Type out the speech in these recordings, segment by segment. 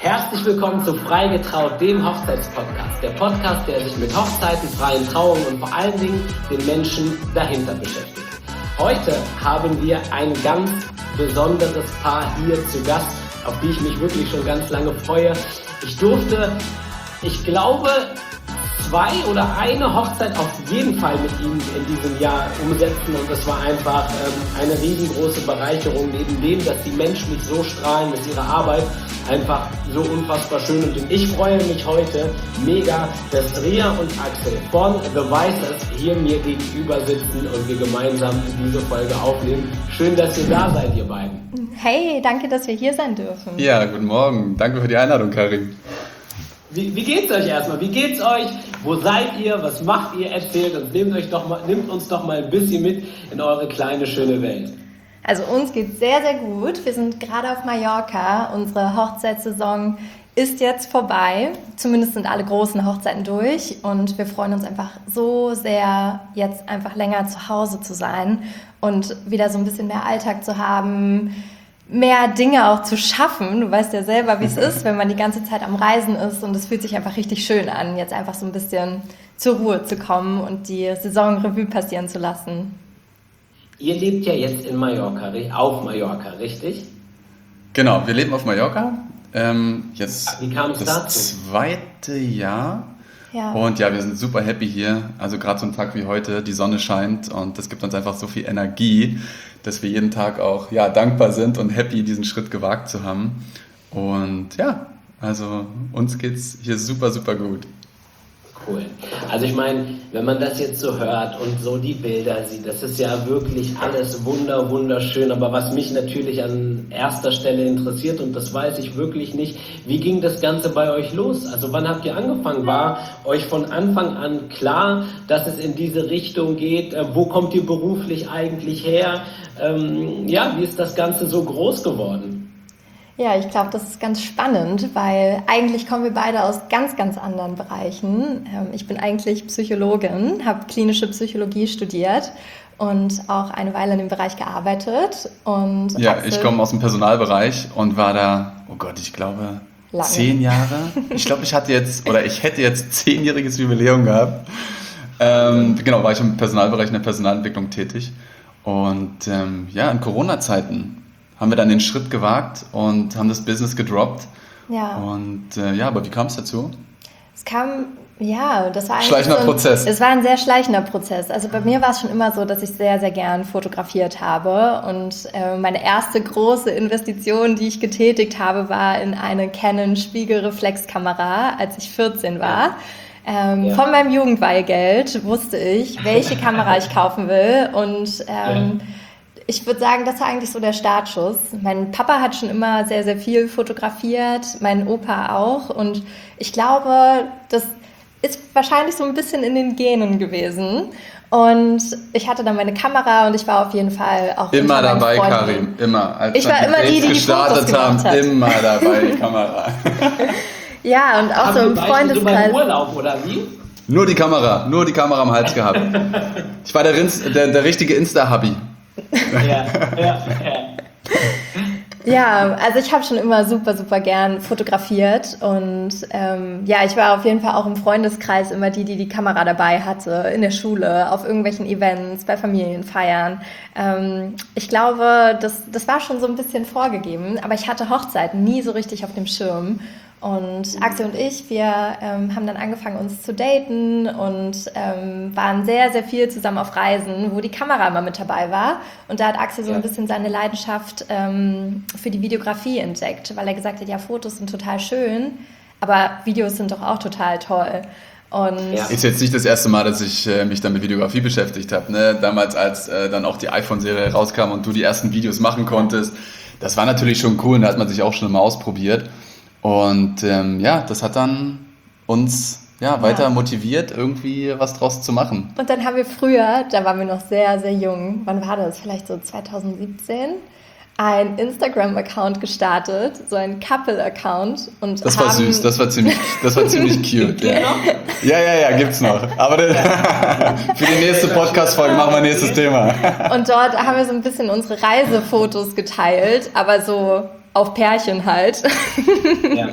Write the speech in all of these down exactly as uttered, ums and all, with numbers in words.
Herzlich willkommen zu Freigetraut, dem Hochzeitspodcast. Der Podcast, der sich mit Hochzeiten, freien Trauungen und vor allen Dingen den Menschen dahinter beschäftigt. Heute haben wir ein ganz besonderes Paar hier zu Gast, auf die ich mich wirklich schon ganz lange freue. Ich durfte, ich glaube, zwei oder eine Hochzeit auf jeden Fall mit ihnen in diesem Jahr umsetzen und das war einfach ähm, eine riesengroße Bereicherung, neben dem, dass die menschlich so strahlen, dass ihre Arbeit einfach so unfassbar schön ist. Und ich freue mich heute mega, dass Ria und Axel von The Vicers hier mir gegenüber sitzen und wir gemeinsam diese Folge aufnehmen. Schön, dass ihr da seid, ihr beiden. Hey, danke, dass wir hier sein dürfen. Ja, guten Morgen. Danke für die Einladung, Karin. Wie, wie geht's euch erstmal? Wie geht's euch? Wo seid ihr? Was macht ihr? Erzählt uns, nehmt, euch doch mal, nehmt uns doch mal ein bisschen mit in eure kleine, schöne Welt. Also uns geht's sehr, sehr gut. Wir sind gerade auf Mallorca. Unsere Hochzeitssaison ist jetzt vorbei. Zumindest sind alle großen Hochzeiten durch. Und wir freuen uns einfach so sehr, jetzt einfach länger zu Hause zu sein und wieder so ein bisschen mehr Alltag zu haben, mehr Dinge auch zu schaffen. Du weißt ja selber, wie es ist, wenn man die ganze Zeit am Reisen ist und es fühlt sich einfach richtig schön an, jetzt einfach so ein bisschen zur Ruhe zu kommen und die Saison Revue passieren zu lassen. Ihr lebt ja jetzt in Mallorca, auf Mallorca, richtig? Genau, wir leben auf Mallorca. Ähm, jetzt wie kam es das dazu? zweite Jahr. Ja. Und ja, wir sind super happy hier. Also gerade so ein Tag wie heute, die Sonne scheint und das gibt uns einfach so viel Energie, dass wir jeden Tag auch ja, dankbar sind und happy, diesen Schritt gewagt zu haben. Und ja, also uns geht's hier super, super gut. Cool. Also ich meine, wenn man das jetzt so hört und so die Bilder sieht, das ist ja wirklich alles wunder, wunderschön. Aber was mich natürlich an erster Stelle interessiert, und das weiß ich wirklich nicht, wie ging das Ganze bei euch los? Also wann habt ihr angefangen? War euch von Anfang an klar, dass es in diese Richtung geht? Wo kommt ihr beruflich eigentlich her? Ähm, ja, wie ist das Ganze so groß geworden? Ja, ich glaube, das ist ganz spannend, weil eigentlich kommen wir beide aus ganz, ganz anderen Bereichen. Ich bin eigentlich Psychologin, habe klinische Psychologie studiert und auch eine Weile in dem Bereich gearbeitet. Und ja, Axel, ich komme aus dem Personalbereich und war da, oh Gott, ich glaube, lange. zehn Jahre. Ich glaube, ich hatte jetzt, oder ich hätte jetzt zehnjähriges Jubiläum gehabt. Ähm, genau, war ich im Personalbereich in der Personalentwicklung tätig. Und ähm, ja, in Corona-Zeiten haben wir dann den Schritt gewagt und haben das Business gedroppt. Ja. Und äh, ja, aber wie kam es dazu? Es kam, ja, das war eigentlich Schleichender so ein, Prozess. Es war ein sehr schleichender Prozess. Also bei mir war es schon immer so, dass ich sehr, sehr gern fotografiert habe. Und äh, meine erste große Investition, die ich getätigt habe, war in eine Canon Spiegelreflexkamera, als ich vierzehn war. Ähm, ja. Von meinem Jugendweihgeld wusste ich, welche Kamera ich kaufen will. Und ähm, ja. Ich würde sagen, das war eigentlich so der Startschuss. Mein Papa hat schon immer sehr, sehr viel fotografiert, mein Opa auch. Und ich glaube, das ist wahrscheinlich so ein bisschen in den Genen gewesen. Und ich hatte dann meine Kamera und ich war auf jeden Fall auch immer dabei, Karin, immer. Als ich war immer die, die die Fotos gemacht hat. Immer dabei, die Kamera. Ja, und auch haben so im Freundeskreis. So Urlaub oder wie? Nur die Kamera, nur die Kamera am Hals gehabt. Ich war der, der, der richtige Insta-Hubby. Ja, ja, ja. Ja, also ich habe schon immer super, super gern fotografiert und ähm, ja, ich war auf jeden Fall auch im Freundeskreis immer die, die die Kamera dabei hatte, in der Schule, auf irgendwelchen Events, bei Familienfeiern. Ähm, ich glaube, das, das war schon so ein bisschen vorgegeben, aber ich hatte Hochzeiten nie so richtig auf dem Schirm. Und Axel und ich, wir ähm, haben dann angefangen, uns zu daten und ähm, waren sehr, sehr viel zusammen auf Reisen, wo die Kamera immer mit dabei war. Und da hat Axel so ein bisschen seine Leidenschaft ähm, für die Videografie entdeckt, weil er gesagt hat, ja, Fotos sind total schön, aber Videos sind doch auch total toll. Und ja. Ist jetzt nicht das erste Mal, dass ich äh, mich dann mit Videografie beschäftigt habe. Ne? Damals, als äh, dann auch die iPhone-Serie rauskam und du die ersten Videos machen konntest, das war natürlich schon cool und da hat man sich auch schon immer ausprobiert. Und ähm, ja, das hat dann uns ja, weiter ja. motiviert, irgendwie was draus zu machen. Und dann haben wir früher, da waren wir noch sehr, sehr jung, wann war das? Vielleicht so zwanzig siebzehn, einen Instagram-Account gestartet, so einen Couple-Account. Und das haben war süß, das war ziemlich, das war ziemlich cute. ja. ja, ja, ja, gibt's noch. Aber für die nächste Podcast-Folge machen wir nächstes Thema. Und dort haben wir so ein bisschen unsere Reisefotos geteilt, aber so auf Pärchen halt. Ja.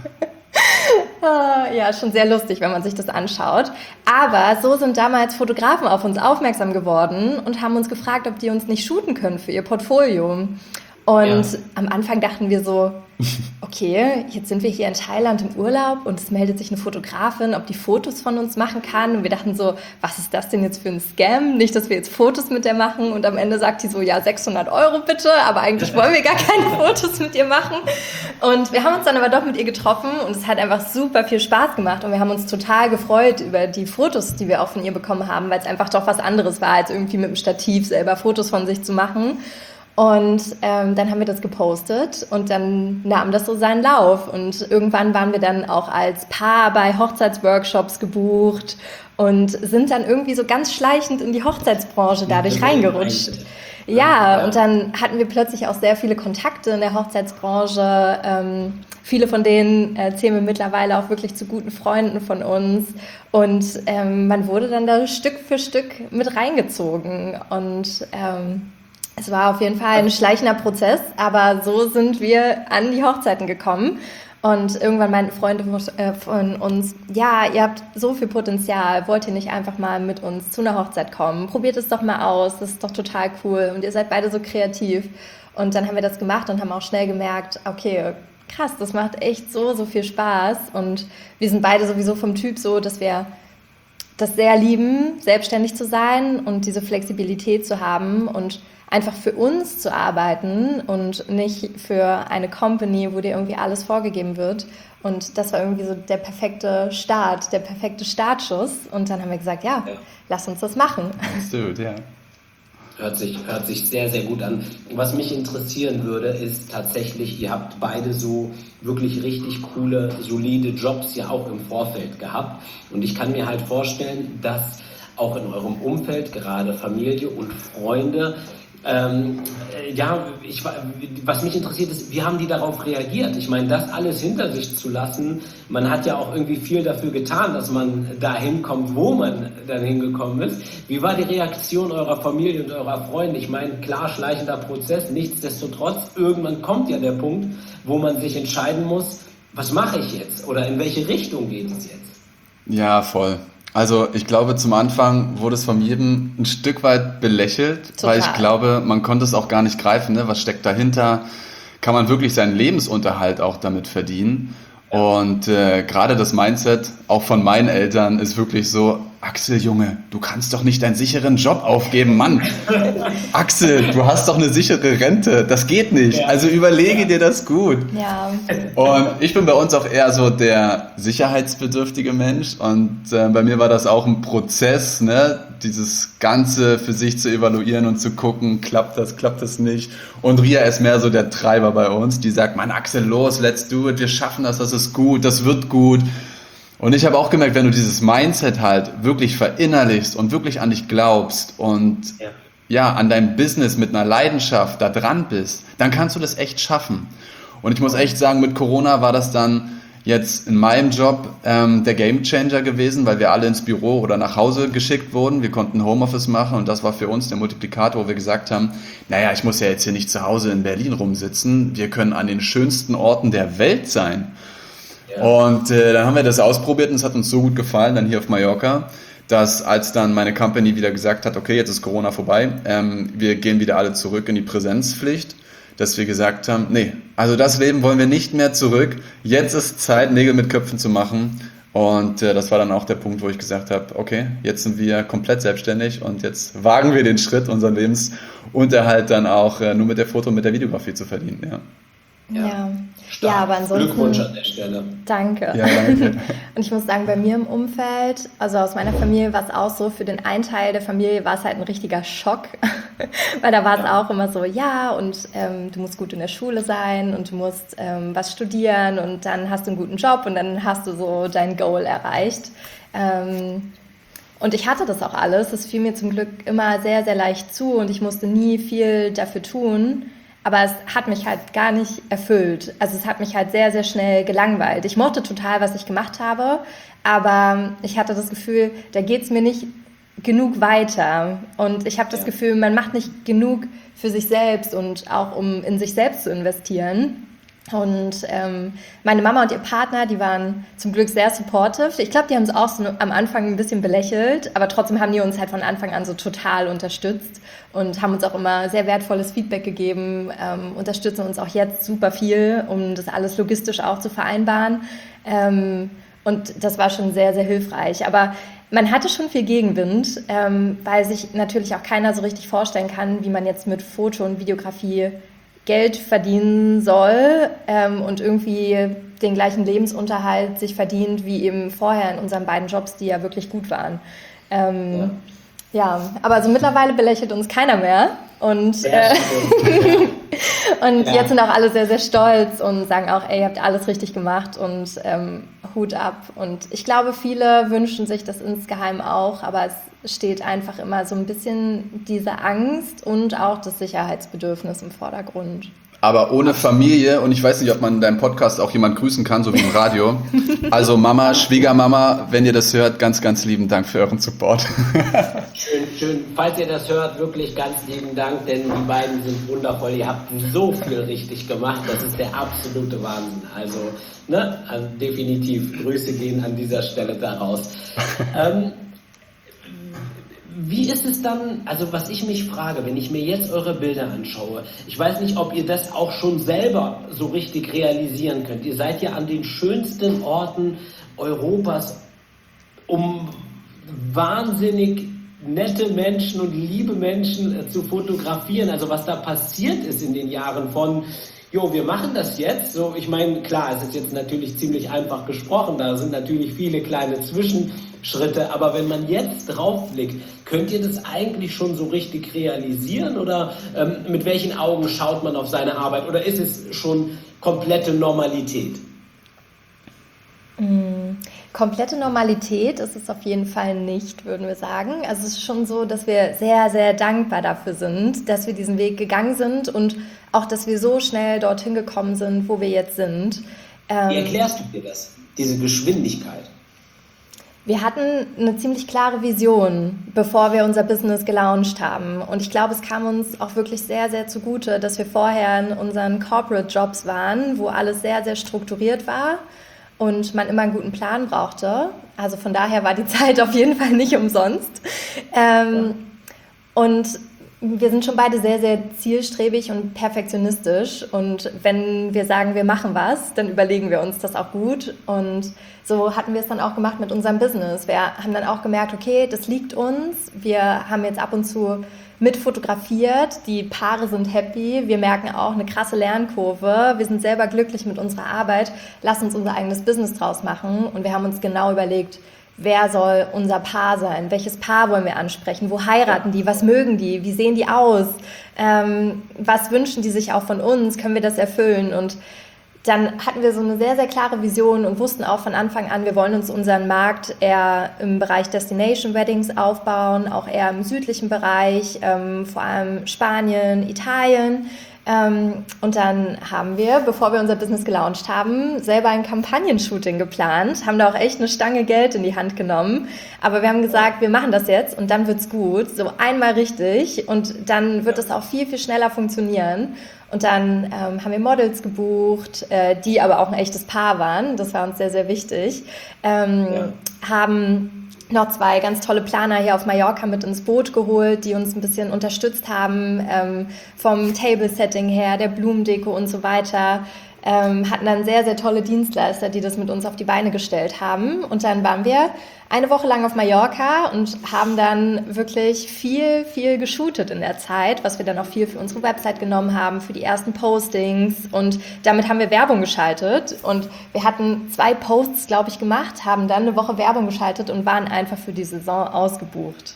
Ja, schon sehr lustig, wenn man sich das anschaut. Aber so sind damals Fotografen auf uns aufmerksam geworden und haben uns gefragt, ob die uns nicht shooten können für ihr Portfolio. Und ja. am Anfang dachten wir so, okay, jetzt sind wir hier in Thailand im Urlaub und es meldet sich eine Fotografin, ob die Fotos von uns machen kann. Und wir dachten so, was ist das denn jetzt für ein Scam? Nicht, dass wir jetzt Fotos mit der machen. Und am Ende sagt die so, ja, sechshundert Euro bitte, aber eigentlich wollen wir gar keine Fotos mit ihr machen. Und wir haben uns dann aber doch mit ihr getroffen und es hat einfach super viel Spaß gemacht. Und wir haben uns total gefreut über die Fotos, die wir auch von ihr bekommen haben, weil es einfach doch was anderes war, als irgendwie mit dem Stativ selber Fotos von sich zu machen. Und ähm, dann haben wir das gepostet und dann nahm das so seinen Lauf. Und irgendwann waren wir dann auch als Paar bei Hochzeitsworkshops gebucht und sind dann irgendwie so ganz schleichend in die Hochzeitsbranche dadurch reingerutscht. Ja, und dann hatten wir plötzlich auch sehr viele Kontakte in der Hochzeitsbranche. Ähm, viele von denen äh, zählen wir mittlerweile auch wirklich zu guten Freunden von uns. Und ähm, man wurde dann da Stück für Stück mit reingezogen. Und ähm, es war auf jeden Fall ein schleichender Prozess, aber so sind wir an die Hochzeiten gekommen. Und irgendwann meinten Freunde von uns, ja, ihr habt so viel Potenzial, wollt ihr nicht einfach mal mit uns zu einer Hochzeit kommen? Probiert es doch mal aus, das ist doch total cool und ihr seid beide so kreativ. Und dann haben wir das gemacht und haben auch schnell gemerkt, okay, krass, das macht echt so, so viel Spaß. Und wir sind beide sowieso vom Typ so, dass wir das sehr lieben, selbstständig zu sein und diese Flexibilität zu haben und einfach für uns zu arbeiten und nicht für eine Company, wo dir irgendwie alles vorgegeben wird. Und das war irgendwie so der perfekte Start, der perfekte Startschuss. Und dann haben wir gesagt, ja, ja. lass uns das machen. Absolut, ja. Hört sich, hört sich sehr, sehr gut an. Was mich interessieren würde, ist tatsächlich, ihr habt beide so wirklich richtig coole, solide Jobs ja auch im Vorfeld gehabt. Und ich kann mir halt vorstellen, dass auch in eurem Umfeld, gerade Familie und Freunde, Ähm, ja, ich, was mich interessiert ist, wie haben die darauf reagiert? Ich meine, das alles hinter sich zu lassen, man hat ja auch irgendwie viel dafür getan, dass man dahin kommt, wo man dann hingekommen ist. Wie war die Reaktion eurer Familie und eurer Freunde? Ich meine, klar, schleichender Prozess, nichtsdestotrotz, irgendwann kommt ja der Punkt, wo man sich entscheiden muss, was mache ich jetzt oder in welche Richtung geht es jetzt? Ja, voll. Also ich glaube, zum Anfang wurde es von jedem ein Stück weit belächelt, Total. weil ich glaube, man konnte es auch gar nicht greifen, ne? Was steckt dahinter? Kann man wirklich seinen Lebensunterhalt auch damit verdienen? Und äh, gerade das Mindset auch von meinen Eltern ist wirklich so, Axel, Junge, du kannst doch nicht deinen sicheren Job aufgeben, Mann. Axel, du hast doch eine sichere Rente, das geht nicht. Also überlege dir das gut. Ja. Und ich bin bei uns auch eher so der sicherheitsbedürftige Mensch und äh, bei mir war das auch ein Prozess, ne? Dieses Ganze für sich zu evaluieren und zu gucken, klappt das, klappt das nicht. Und Ria ist mehr so der Treiber bei uns, die sagt, Mann, Axel, los, let's do it, wir schaffen das, das ist gut, das wird gut. Und ich habe auch gemerkt, wenn du dieses Mindset halt wirklich verinnerlichst und wirklich an dich glaubst und ja. ja, an deinem Business mit einer Leidenschaft da dran bist, dann kannst du das echt schaffen. Und ich muss echt sagen, mit Corona war das dann jetzt in meinem Job ähm, der Gamechanger gewesen, weil wir alle ins Büro oder nach Hause geschickt wurden. Wir konnten Homeoffice machen und das war für uns der Multiplikator, wo wir gesagt haben, naja, ich muss ja jetzt hier nicht zu Hause in Berlin rumsitzen. Wir können an den schönsten Orten der Welt sein. Ja. Und äh, dann haben wir das ausprobiert und es hat uns so gut gefallen, dann hier auf Mallorca, dass als dann meine Company wieder gesagt hat, okay, jetzt ist Corona vorbei, ähm, wir gehen wieder alle zurück in die Präsenzpflicht, dass wir gesagt haben, nee, also das Leben wollen wir nicht mehr zurück, jetzt ist Zeit, Nägel mit Köpfen zu machen. Und äh, das war dann auch der Punkt, wo ich gesagt habe, okay, jetzt sind wir komplett selbstständig und jetzt wagen wir den Schritt, unseren Lebensunterhalt dann auch äh, nur mit der Foto- und mit der Videografie zu verdienen, ja. Ja, ja. ja, aber ansonsten... Glückwunsch an der Stelle. Danke. Ja, danke. Und ich muss sagen, bei mir im Umfeld, also aus meiner Familie war es auch so, für den einen Teil der Familie war es halt ein richtiger Schock, weil da war es ja. auch immer so, ja, und ähm, du musst gut in der Schule sein und du musst ähm, was studieren und dann hast du einen guten Job und dann hast du so dein Goal erreicht. Ähm, und ich hatte das auch alles, es fiel mir zum Glück immer sehr, sehr leicht zu und ich musste nie viel dafür tun. Aber es hat mich halt gar nicht erfüllt. Also es hat mich halt sehr, sehr schnell gelangweilt. Ich mochte total, was ich gemacht habe, aber ich hatte das Gefühl, da geht's mir nicht genug weiter. Und ich habe das ja. Gefühl, man macht nicht genug für sich selbst und auch um in sich selbst zu investieren. Und ähm, meine Mama und ihr Partner, die waren zum Glück sehr supportive. Ich glaube, die haben es auch so am Anfang ein bisschen belächelt, aber trotzdem haben die uns halt von Anfang an so total unterstützt und haben uns auch immer sehr wertvolles Feedback gegeben, ähm, unterstützen uns auch jetzt super viel, um das alles logistisch auch zu vereinbaren. Ähm, und das war schon sehr, sehr hilfreich. Aber man hatte schon viel Gegenwind, ähm, weil sich natürlich auch keiner so richtig vorstellen kann, wie man jetzt mit Foto und Videografie Geld verdienen soll ähm, und irgendwie den gleichen Lebensunterhalt sich verdient wie eben vorher in unseren beiden Jobs, die ja wirklich gut waren. Ähm, ja. ja, aber also mittlerweile belächelt uns keiner mehr und, äh, und ja. Jetzt sind auch alle sehr, sehr stolz und sagen auch, ey, ihr habt alles richtig gemacht und ähm, Hut ab. Und ich glaube, viele wünschen sich das insgeheim auch, aber es steht einfach immer so ein bisschen diese Angst und auch das Sicherheitsbedürfnis im Vordergrund. Aber ohne Familie, und ich weiß nicht, ob man in deinem Podcast auch jemand grüßen kann, so wie im Radio. Also Mama, Schwiegermama, wenn ihr das hört, ganz, ganz lieben Dank für euren Support. Schön, schön. Falls ihr das hört, wirklich ganz lieben Dank, denn die beiden sind wundervoll. Ihr habt so viel richtig gemacht. Das ist der absolute Wahnsinn. Also, ne, also definitiv Grüße gehen an dieser Stelle daraus. ähm, Wie ist es dann, also was ich mich frage, wenn ich mir jetzt eure Bilder anschaue, ich weiß nicht, ob ihr das auch schon selber so richtig realisieren könnt. Ihr seid ja an den schönsten Orten Europas, um wahnsinnig nette Menschen und liebe Menschen äh, zu fotografieren. Also was da passiert ist in den Jahren von, jo, wir machen das jetzt. So, ich meine, klar, es ist jetzt natürlich ziemlich einfach gesprochen, da sind natürlich viele kleine Zwischenschritte, aber wenn man jetzt drauf blickt, könnt ihr das eigentlich schon so richtig realisieren oder ähm, mit welchen Augen schaut man auf seine Arbeit oder ist es schon komplette Normalität? Mm, komplette Normalität ist es auf jeden Fall nicht, würden wir sagen. Also es ist schon so, dass wir sehr, sehr dankbar dafür sind, dass wir diesen Weg gegangen sind und auch, dass wir so schnell dorthin gekommen sind, wo wir jetzt sind. Ähm, Wie erklärst du dir das, diese Geschwindigkeit? Wir hatten eine ziemlich klare Vision, bevor wir unser Business gelauncht haben. Und ich glaube, es kam uns auch wirklich sehr, sehr zugute, dass wir vorher in unseren Corporate Jobs waren, wo alles sehr, sehr strukturiert war und man immer einen guten Plan brauchte. Also von daher war die Zeit auf jeden Fall nicht umsonst. Ähm, und wir sind schon beide sehr, sehr zielstrebig und perfektionistisch. Und wenn wir sagen, wir machen was, dann überlegen wir uns das auch gut. Und so hatten wir es dann auch gemacht mit unserem Business. Wir haben dann auch gemerkt, okay, das liegt uns. Wir haben jetzt ab und zu mit fotografiert. Die Paare sind happy. Wir merken auch eine krasse Lernkurve. Wir sind selber glücklich mit unserer Arbeit. Lass uns unser eigenes Business draus machen. Und wir haben uns genau überlegt, wer soll unser Paar sein? Welches Paar wollen wir ansprechen? Wo heiraten die? Was mögen die? Wie sehen die aus? Ähm, was wünschen die sich auch von uns? Können wir das erfüllen? Und dann hatten wir so eine sehr, sehr klare Vision und wussten auch von Anfang an, wir wollen uns unseren Markt eher im Bereich Destination Weddings aufbauen, auch eher im südlichen Bereich, ähm, vor allem Spanien, Italien. Ähm, und dann haben wir, bevor wir unser Business gelauncht haben, selber ein Kampagnenshooting geplant, haben da auch echt eine Stange Geld in die Hand genommen. Aber wir haben gesagt, wir machen das jetzt und dann wird's gut, so einmal richtig und dann wird es auch viel, viel schneller funktionieren. Und dann ähm, haben wir Models gebucht, äh, die aber auch ein echtes Paar waren, das war uns sehr, sehr wichtig, ähm, ja. haben noch zwei ganz tolle Planer hier auf Mallorca mit ins Boot geholt, die uns ein bisschen unterstützt haben, ähm, vom Table-Setting her, der Blumendeko und so weiter. Ähm, hatten dann sehr, sehr tolle Dienstleister, die das mit uns auf die Beine gestellt haben. Und dann waren wir eine Woche lang auf Mallorca und haben dann wirklich viel, viel geshootet in der Zeit, was wir dann auch viel für unsere Website genommen haben, für die ersten Postings. Und damit haben wir Werbung geschaltet. Und wir hatten zwei Posts, glaube ich, gemacht, haben dann eine Woche Werbung geschaltet und waren einfach für die Saison ausgebucht.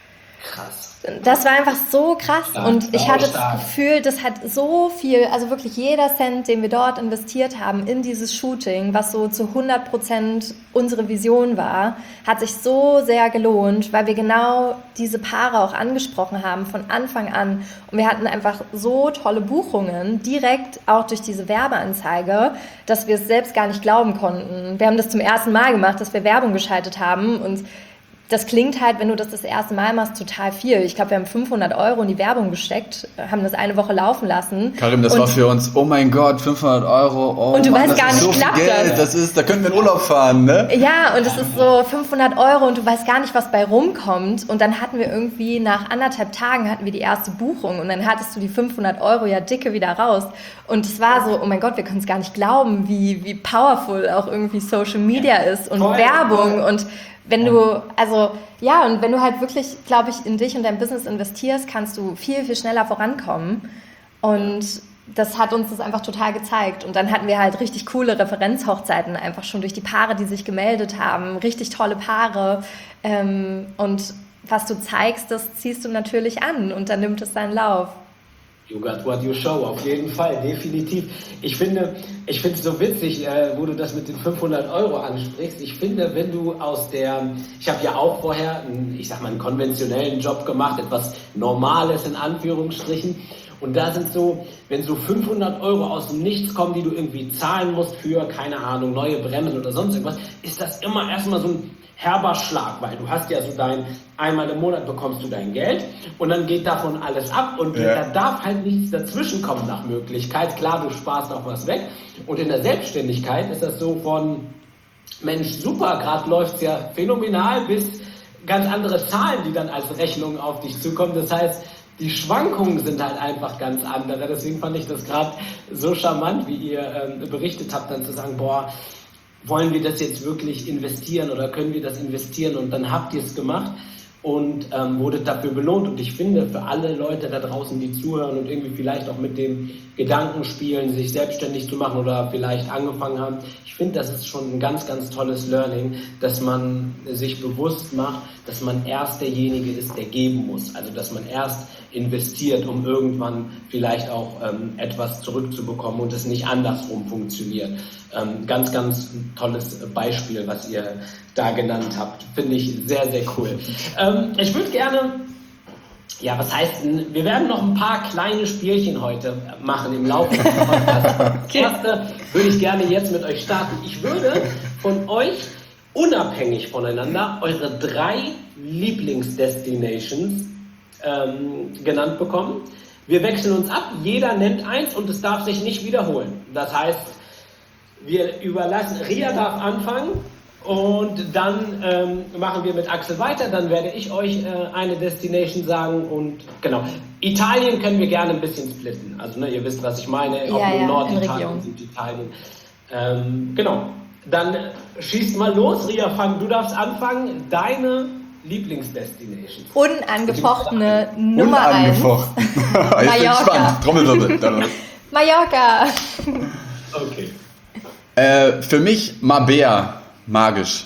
Krass. Das war einfach so krass stark, und ich hatte stark. das Gefühl, das hat so viel, also wirklich jeder Cent, den wir dort investiert haben in dieses Shooting, was so zu hundert Prozent unsere Vision war, hat sich so sehr gelohnt, weil wir genau diese Paare auch angesprochen haben von Anfang an und wir hatten einfach so tolle Buchungen, direkt auch durch diese Werbeanzeige, dass wir es selbst gar nicht glauben konnten. Wir haben das zum ersten Mal gemacht, dass wir Werbung geschaltet haben und das klingt halt, wenn du das das erste Mal machst, total viel. Ich glaube, wir haben fünfhundert Euro in die Werbung gesteckt, haben das eine Woche laufen lassen. Karim, das und, war für uns, oh mein Gott, fünfhundert Euro. Oh und du Mann, weißt gar nicht, so viel klappt Geld. das? das ist, da können wir in Urlaub fahren, ne? Ja, und es ist so fünfhundert Euro und du weißt gar nicht, was bei rumkommt. Und dann hatten wir irgendwie, nach anderthalb Tagen hatten wir die erste Buchung und dann hattest du die fünfhundert Euro ja dicke wieder raus. Und es war so, oh mein Gott, wir können es gar nicht glauben, wie, wie powerful auch irgendwie Social Media ist und Voll, Werbung voll. und wenn du, also ja, und wenn du halt wirklich, glaube ich, in dich und dein Business investierst, kannst du viel, viel schneller vorankommen. Und das hat uns das einfach total gezeigt. Und dann hatten wir halt richtig coole Referenzhochzeiten, einfach schon durch die Paare, die sich gemeldet haben. Richtig tolle Paare. Und was du zeigst, das ziehst du natürlich an und dann nimmt es seinen Lauf. You got what you show, auf jeden Fall, definitiv. Ich finde, ich finde es so witzig, äh, wo du das mit den fünfhundert Euro ansprichst. Ich finde, wenn du aus der, ich habe ja auch vorher, einen, ich sag mal, einen konventionellen Job gemacht, etwas Normales in Anführungsstrichen. Und da sind so, wenn so fünfhundert Euro aus dem Nichts kommen, die du irgendwie zahlen musst für, keine Ahnung, neue Bremsen oder sonst irgendwas, ist das immer erstmal so ein herber Schlag, weil du hast ja so dein, einmal im Monat bekommst du dein Geld und dann geht davon alles ab und ja. da darf halt nichts dazwischen kommen nach Möglichkeit. Klar, du sparst auch was weg und in der Selbstständigkeit ist das so von, Mensch, super, gerade läuft es ja phänomenal, bis ganz andere Zahlen, die dann als Rechnung auf dich zukommen. Das heißt, die Schwankungen sind halt einfach ganz andere. Deswegen fand ich das gerade so charmant, wie ihr ähm, berichtet habt, dann zu sagen, boah, wollen wir das jetzt wirklich investieren oder können wir das investieren? Und dann habt ihr es gemacht und ähm, wurdet dafür belohnt. Und ich finde, für alle Leute da draußen, die zuhören und irgendwie vielleicht auch mit dem Gedanken spielen, sich selbstständig zu machen oder vielleicht angefangen haben, ich finde, das ist schon ein ganz, ganz tolles Learning, dass man sich bewusst macht, dass man erst derjenige ist, der geben muss. Also, dass man erst investiert, um irgendwann vielleicht auch ähm, etwas zurückzubekommen und es nicht andersrum funktioniert. Ähm, ganz, ganz tolles Beispiel, was ihr da genannt habt. Finde ich sehr, sehr cool. Ähm, ich würde gerne, ja, was heißt denn, wir werden noch ein paar kleine Spielchen heute machen im Laufe des Podcasts. Das erste würde ich gerne jetzt mit euch starten. Ich würde von euch unabhängig voneinander eure drei Lieblingsdestinations ähm, genannt bekommen. Wir wechseln uns ab, jeder nennt eins und es darf sich nicht wiederholen. Das heißt, wir überlassen, Ria darf anfangen und dann ähm, machen wir mit Axel weiter, dann werde ich euch äh, eine Destination sagen und genau, Italien können wir gerne ein bisschen splitten, also ne, ihr wisst, was ich meine, ja, auch nur ja, Norditalien, Süditalien. Ähm, genau, dann schießt mal los, Ria, fang, du darfst anfangen, deine Lieblingsdestination. Unangefochtene Nummer eins. Unangefochten. Jetzt bin ich Mallorca. gespannt. Trommelwirbel. Mallorca. Okay. Äh, für mich Mabea, magisch.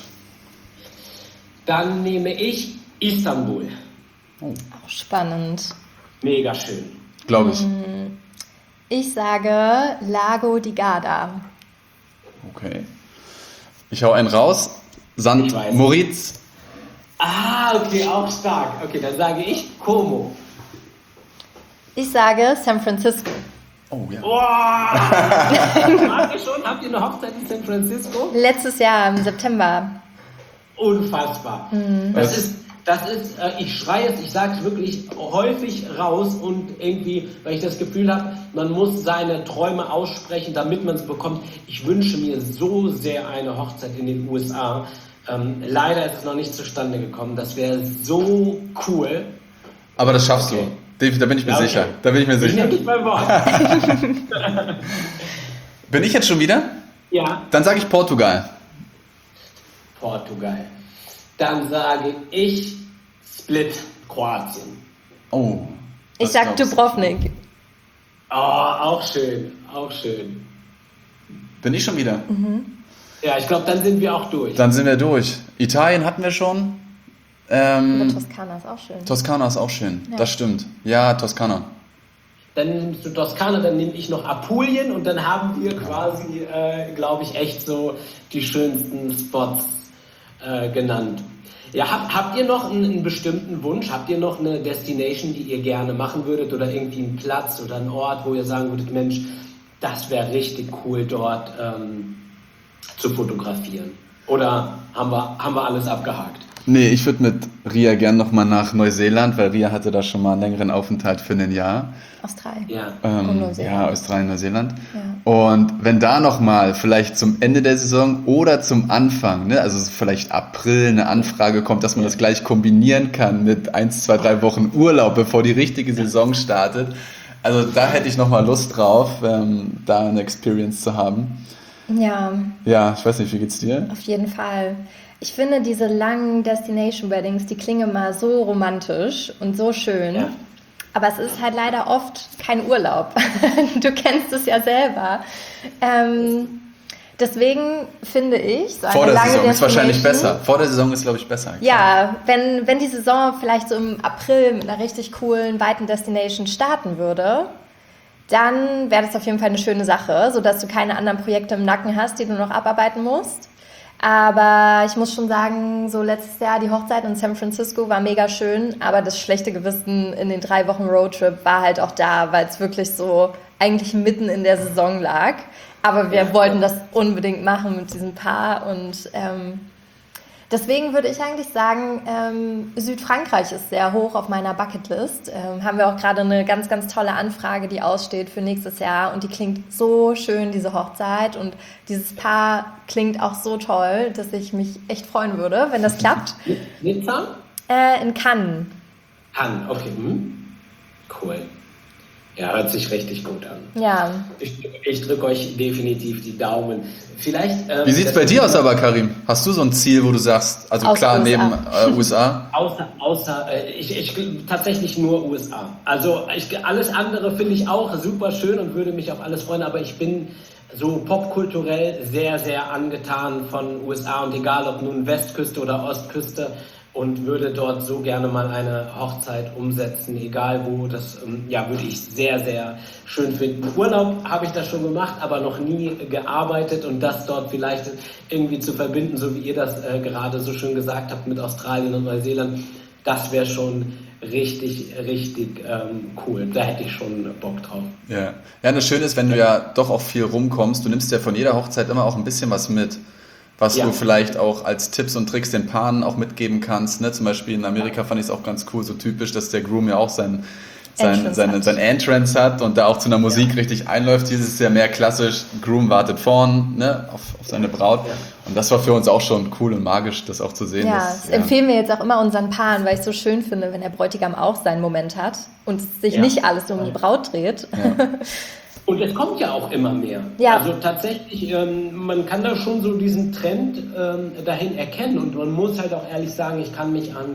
Dann nehme ich Istanbul. Auch spannend. Mega schön. Glaube ich. Ich sage Lago di Garda. Okay. Ich hau einen raus. Sankt Ich weiß. Moritz. Ah, okay, auch stark. Okay, dann sage ich Como. Ich sage San Francisco. Oh ja. Wow! Habt ihr schon? Habt ihr eine Hochzeit in San Francisco? Letztes Jahr im September. Unfassbar. Mhm. Das Was? ist, das ist, äh, ich schreie es, ich sage es wirklich häufig raus und irgendwie, weil ich das Gefühl habe, man muss seine Träume aussprechen, damit man es bekommt. Ich wünsche mir so sehr eine Hochzeit in den U S A. Ähm, leider ist es noch nicht zustande gekommen. Das wäre so cool. Aber das schaffst Okay. du. Da bin ich mir Ja, okay. sicher. Da bin ich mir Ich sicher. nehme dich beim Wort. Bin ich jetzt schon wieder? Ja, Dann sage ich Portugal. Portugal. Dann sage ich Split, Kroatien. Oh. Ich was sag glaubst du? Dubrovnik. Oh, auch schön, auch schön. Bin ich schon wieder? Ja, ich glaube, dann sind wir auch durch. Dann sind wir durch. Italien hatten wir schon. Aber Ähm, Toskana ist auch schön. Toskana ist auch schön. Ja. Das stimmt. Ja, Toskana. Dann nimmst du Toskana, dann nehme ich noch Apulien und dann haben wir quasi, äh, glaube ich, echt so die schönsten Spots äh, genannt. Ja, hab, habt ihr noch einen, einen bestimmten Wunsch? Habt ihr noch eine Destination, die ihr gerne machen würdet oder irgendwie einen Platz oder einen Ort, wo ihr sagen würdet, Mensch, das wäre richtig cool dort ähm, zu fotografieren? Oder haben wir, haben wir alles abgehakt? Nee, ich würde mit Ria gern nochmal nach Neuseeland, weil Ria hatte da schon mal einen längeren Aufenthalt für ein Jahr. Australien. Ja. Ähm, Und Neuseeland. Ja, Australien, Neuseeland. Ja. Und wenn da nochmal vielleicht zum Ende der Saison oder zum Anfang, ne, also vielleicht April eine Anfrage kommt, dass man das gleich kombinieren kann mit eins, zwei, drei Wochen Urlaub, bevor die richtige Saison startet. Also da hätte ich nochmal Lust drauf, ähm, da eine Experience zu haben. Ja, Ja, ich weiß nicht, wie geht's dir? auf jeden Fall. Ich finde diese langen Destination Weddings, die klingen immer so romantisch und so schön. Ja. Aber es ist halt leider oft kein Urlaub. Du kennst es ja selber. Ähm, deswegen finde ich, so eine Vor der lange Saison ist wahrscheinlich Destination- besser. Vor der Saison ist, glaube ich, besser. Ja, wenn, wenn die Saison vielleicht so im April mit einer richtig coolen, weiten Destination starten würde, dann wäre das auf jeden Fall eine schöne Sache, sodass du keine anderen Projekte im Nacken hast, die du noch abarbeiten musst. Aber ich muss schon sagen, so letztes Jahr die Hochzeit in San Francisco war mega schön, aber das schlechte Gewissen in den drei Wochen Roadtrip war halt auch da, weil es wirklich so eigentlich mitten in der Saison lag. Aber wir Ja. wollten das unbedingt machen mit diesem Paar und ähm, deswegen würde ich eigentlich sagen, ähm, Südfrankreich ist sehr hoch auf meiner Bucketlist. Ähm, haben wir auch gerade eine ganz, ganz tolle Anfrage, die aussteht für nächstes Jahr. Und die klingt so schön, diese Hochzeit. Und dieses Paar klingt auch so toll, dass ich mich echt freuen würde, wenn das klappt. Nizza? Äh, in Cannes. Kann, okay. Hm. Cool. Ja, hört sich richtig gut an. Ja. Ich, ich drücke euch definitiv die Daumen. Vielleicht. Ähm, Wie sieht's das- bei dir aus aber, Karim? Hast du so ein Ziel, wo du sagst, also Außer klar, U S A. neben äh, U S A? Außer, außer äh, ich, ich tatsächlich nur U S A. Also ich, alles andere finde ich auch super schön und würde mich auf alles freuen, aber ich bin so popkulturell sehr, sehr angetan von U S A und egal ob nun Westküste oder Ostküste und würde dort so gerne mal eine Hochzeit umsetzen, egal wo. Das ähm, ja, würde ich sehr, sehr schön finden. Urlaub habe ich das schon gemacht, aber noch nie gearbeitet und das dort vielleicht irgendwie zu verbinden, so wie ihr das äh, gerade so schön gesagt habt mit Australien und Neuseeland, das wäre schon richtig, richtig ähm, cool. Da hätte ich schon Bock drauf. Ja. Ja, das Schöne ist, wenn du ja doch auch viel rumkommst, du nimmst ja von jeder Hochzeit immer auch ein bisschen was mit, was Ja. du vielleicht auch als Tipps und Tricks den Paaren auch mitgeben kannst. Ne? Zum Beispiel in Amerika fand ich es auch ganz cool, so typisch, dass der Groom ja auch sein, sein, Entrance seine, hat. sein Entrance hat und da auch zu einer Musik Ja. richtig einläuft. Dieses ist ja mehr klassisch, Groom wartet vorn, ne? auf, auf seine Braut. Ja. Und das war für uns auch schon cool und magisch, das auch zu sehen. Ja, dass, das empfehlen wir jetzt auch immer unseren Paaren, weil ich es so schön finde, wenn der Bräutigam auch seinen Moment hat und es sich Ja. nicht alles um die Braut dreht. Ja. Und es kommt ja auch immer mehr. Ja. Also tatsächlich, ähm, man kann da schon so diesen Trend ähm, dahin erkennen und man muss halt auch ehrlich sagen, ich kann mich an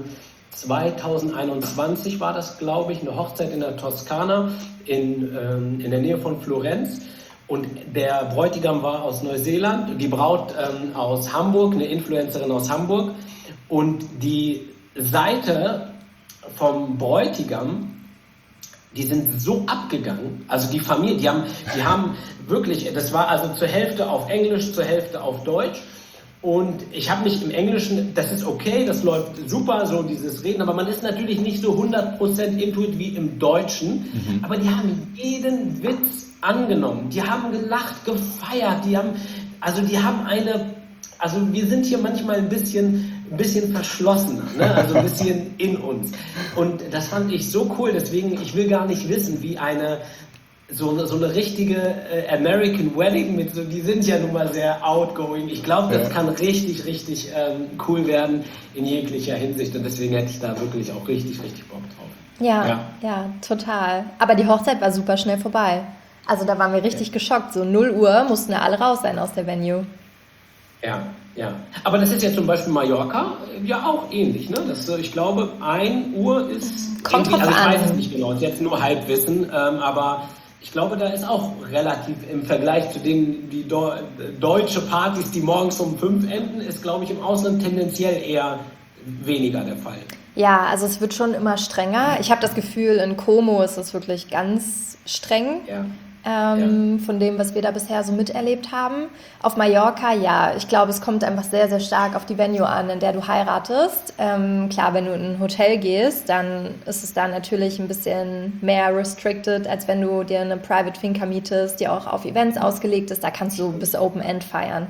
zweitausendeinundzwanzig war das, glaube ich, eine Hochzeit in der Toskana in, ähm, in der Nähe von Florenz. Und der Bräutigam war aus Neuseeland, die Braut ähm, aus Hamburg, eine Influencerin aus Hamburg. Und die Seite vom Bräutigam, die sind so abgegangen, also die Familie, die haben, die haben wirklich, das war also zur Hälfte auf Englisch, zur Hälfte auf Deutsch. Und ich habe mich im Englischen, das ist okay, das läuft super, so dieses Reden, aber man ist natürlich nicht so hundert Prozent intuit wie im Deutschen. Mhm. Aber die haben jeden Witz angenommen, die haben gelacht, gefeiert, die haben, also die haben eine, also wir sind hier manchmal ein bisschen, ein bisschen verschlossener, ne? Also ein bisschen in uns. Und das fand ich so cool, deswegen, ich will gar nicht wissen, wie eine So, so eine richtige äh, American Wedding mit so, die sind ja nun mal sehr outgoing. Ich glaube, das Ja. kann richtig, richtig ähm, cool werden in jeglicher Hinsicht und deswegen hätte ich da wirklich auch richtig, richtig Bock drauf. Ja, Ja. ja, total. Aber die Hochzeit war super schnell vorbei. Also da waren wir richtig geschockt. So null Uhr mussten ja alle raus sein aus der Venue. Ja, ja. Aber das ist ja zum Beispiel Mallorca äh, ja auch ähnlich, ne? Das, äh, ich glaube, ein Uhr ist Kommt irgendwie- drauf also ich weiß an. es nicht genau, ist jetzt nur Halbwissen, ähm, aber ich glaube, da ist auch relativ im Vergleich zu den die Do- deutsche Partys, die morgens um fünf enden, ist, glaube ich, im Ausland tendenziell eher weniger der Fall. Ja, also es wird schon immer strenger. Ich habe das Gefühl, in Como ist es wirklich ganz streng. Ja. Ähm, von dem, was wir da bisher so miterlebt haben. Auf Mallorca, ja, ich glaube, es kommt einfach sehr, sehr stark auf die Venue an, in der du heiratest. Ähm, klar, wenn du in ein Hotel gehst, dann ist es da natürlich ein bisschen mehr restricted, als wenn du dir eine Private Finca mietest, die auch auf Events ausgelegt ist. Da kannst du bis Open End feiern.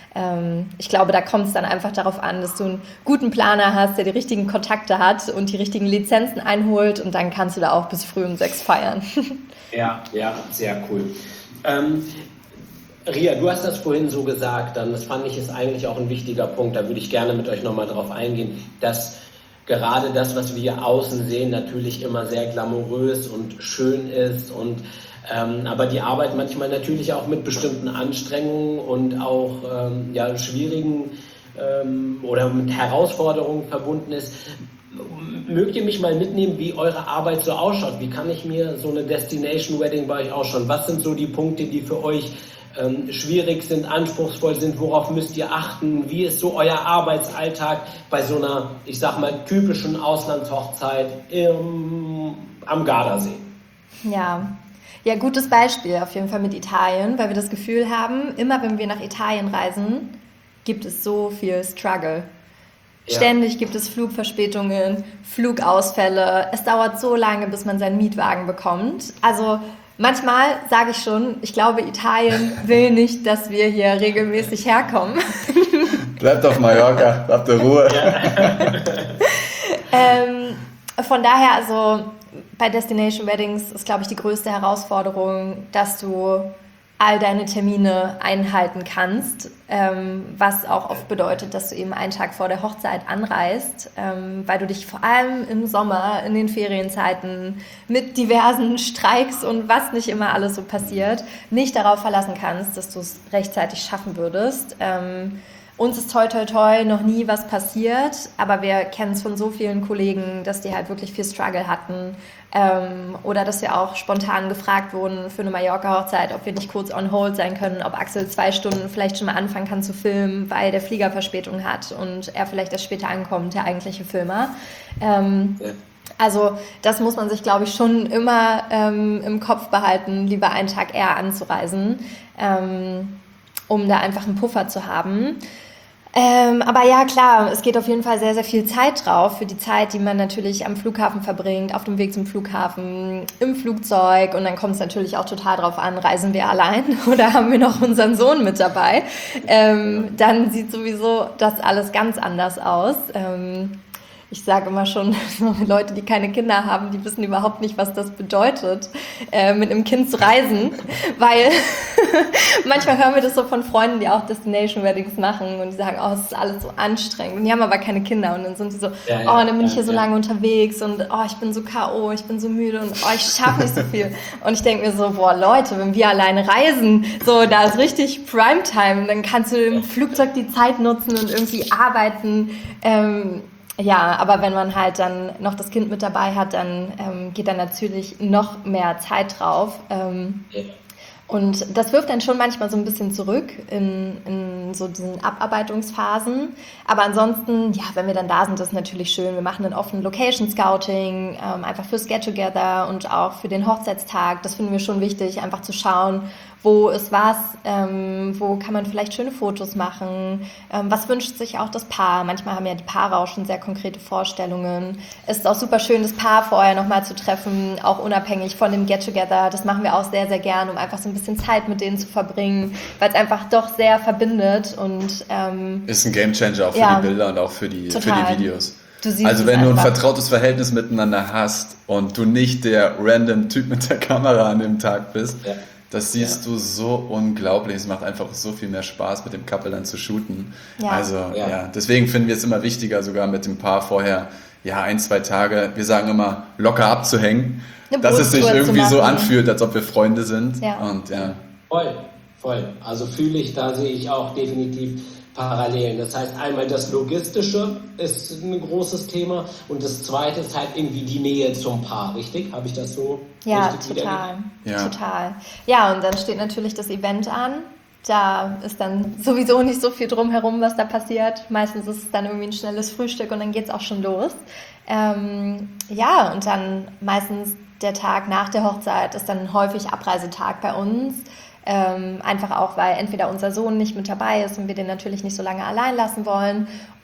Ähm, ich glaube, da kommt es dann einfach darauf an, dass du einen guten Planer hast, der die richtigen Kontakte hat und die richtigen Lizenzen einholt und dann kannst du da auch bis früh um sechs feiern. Ja, ja, sehr cool. Ähm, Ria, du hast das vorhin so gesagt, dann das fand ich ist eigentlich auch ein wichtiger Punkt, da würde ich gerne mit euch nochmal drauf eingehen, dass gerade das, was wir außen sehen, natürlich immer sehr glamourös und schön ist und ähm, aber die Arbeit manchmal natürlich auch mit bestimmten Anstrengungen und auch ähm, ja, schwierigen ähm, oder mit Herausforderungen verbunden ist. Mögt ihr mich mal mitnehmen, wie eure Arbeit so ausschaut? Wie kann ich mir so eine Destination Wedding bei euch ausschauen? Was sind so die Punkte, die für euch ähm, schwierig sind, anspruchsvoll sind? Worauf müsst ihr achten? Wie ist so euer Arbeitsalltag bei so einer, ich sag mal, typischen Auslandshochzeit im, am Gardasee? Ja. Ja, gutes Beispiel auf jeden Fall mit Italien, weil wir das Gefühl haben, immer wenn wir nach Italien reisen, gibt es so viel Struggle. Ja. Ständig gibt es Flugverspätungen, Flugausfälle. Es dauert so lange, bis man seinen Mietwagen bekommt. Also manchmal sage ich schon, ich glaube, Italien will nicht, dass wir hier regelmäßig herkommen. Bleibt auf Mallorca, habt ihr Ruhe. Ja. ähm, von daher, also bei Destination Weddings ist, glaube ich, die größte Herausforderung, dass du all deine Termine einhalten kannst, ähm, was auch oft bedeutet, dass du eben einen Tag vor der Hochzeit anreist, ähm, weil du dich vor allem im Sommer, in den Ferienzeiten mit diversen Streiks und was nicht immer alles so passiert, nicht darauf verlassen kannst, dass du es rechtzeitig schaffen würdest. Ähm, Uns ist toi toi toi noch nie was passiert, aber wir kennen es von so vielen Kollegen, dass die halt wirklich viel Struggle hatten ähm, oder dass wir auch spontan gefragt wurden für eine Mallorca-Hochzeit, ob wir nicht kurz on hold sein können, ob Axel zwei Stunden vielleicht schon mal anfangen kann zu filmen, weil der Flieger Verspätung hat und er vielleicht erst später ankommt, der eigentliche Filmer. Ähm, ja. Also das muss man sich, glaube ich, schon immer ähm, im Kopf behalten, lieber einen Tag eher anzureisen, ähm, um da einfach einen Puffer zu haben. Ähm, aber ja, klar, es geht auf jeden Fall sehr, sehr viel Zeit drauf für die Zeit, die man natürlich am Flughafen verbringt, auf dem Weg zum Flughafen, im Flugzeug und dann kommt es natürlich auch total drauf an, reisen wir allein oder haben wir noch unseren Sohn mit dabei? Ähm, dann sieht sowieso das alles ganz anders aus. Ähm, Ich sage immer schon, Leute, die keine Kinder haben, die wissen überhaupt nicht, was das bedeutet, äh, mit einem Kind zu reisen, weil manchmal hören wir das so von Freunden, die auch Destination Weddings machen und die sagen, oh, es ist alles so anstrengend und die haben aber keine Kinder und dann sind sie so, ja, ja, oh, dann bin ja, ich hier so ja. lange unterwegs und oh, ich bin so K O, ich bin so müde und oh, ich schaffe nicht so viel und ich denke mir so, boah, Leute, wenn wir alleine reisen, so, da ist richtig Primetime, dann kannst du im Flugzeug die Zeit nutzen und irgendwie arbeiten, ähm, ja, aber wenn man halt dann noch das Kind mit dabei hat, dann ähm, geht da natürlich noch mehr Zeit drauf. Ähm, ja. Und das wirft dann schon manchmal so ein bisschen zurück in, in so diesen Abarbeitungsphasen. Aber ansonsten, ja, wenn wir dann da sind, ist natürlich schön. Wir machen dann oft ein Location Scouting, ähm, einfach fürs Get-Together und auch für den Hochzeitstag. Das finden wir schon wichtig, einfach zu schauen, wo ist was, ähm, wo kann man vielleicht schöne Fotos machen, ähm, was wünscht sich auch das Paar. Manchmal haben ja die Paare auch schon sehr konkrete Vorstellungen. Es ist auch super schön, das Paar vorher nochmal zu treffen, auch unabhängig von dem Get-Together. Das machen wir auch sehr, sehr gern, um einfach so ein bisschen Zeit mit denen zu verbringen, weil es einfach doch sehr verbindet. Und ähm, ist ein Gamechanger auch für ja, die Bilder und auch für die, für die Videos. Also wenn du ein vertrautes Verhältnis miteinander hast und du nicht der random Typ mit der Kamera an dem Tag bist, ja. Das siehst ja. du so unglaublich. Es macht einfach so viel mehr Spaß, mit dem Couple dann zu shooten. Ja. Also ja. ja, deswegen finden wir es immer wichtiger, sogar mit dem Paar vorher, ja, ein, zwei Tage, wir sagen immer, locker abzuhängen, dass es sich irgendwie so anfühlt, als ob wir Freunde sind. Ja. Und, ja. Voll, voll. Also fühle ich, da sehe ich auch definitiv Parallelen. Das heißt, einmal das Logistische ist ein großes Thema und das Zweite ist halt irgendwie die Nähe zum Paar, richtig? Habe ich das so ja, richtig total, ja, total. Ja, und dann steht natürlich das Event an. Da ist dann sowieso nicht so viel drumherum, was da passiert. Meistens ist es dann irgendwie ein schnelles Frühstück und dann geht es auch schon los. Ähm, ja, und dann meistens der Tag nach der Hochzeit ist dann häufig Abreisetag bei uns. Ähm, einfach auch, weil entweder unser Sohn nicht mit dabei ist und wir den natürlich nicht so lange allein lassen wollen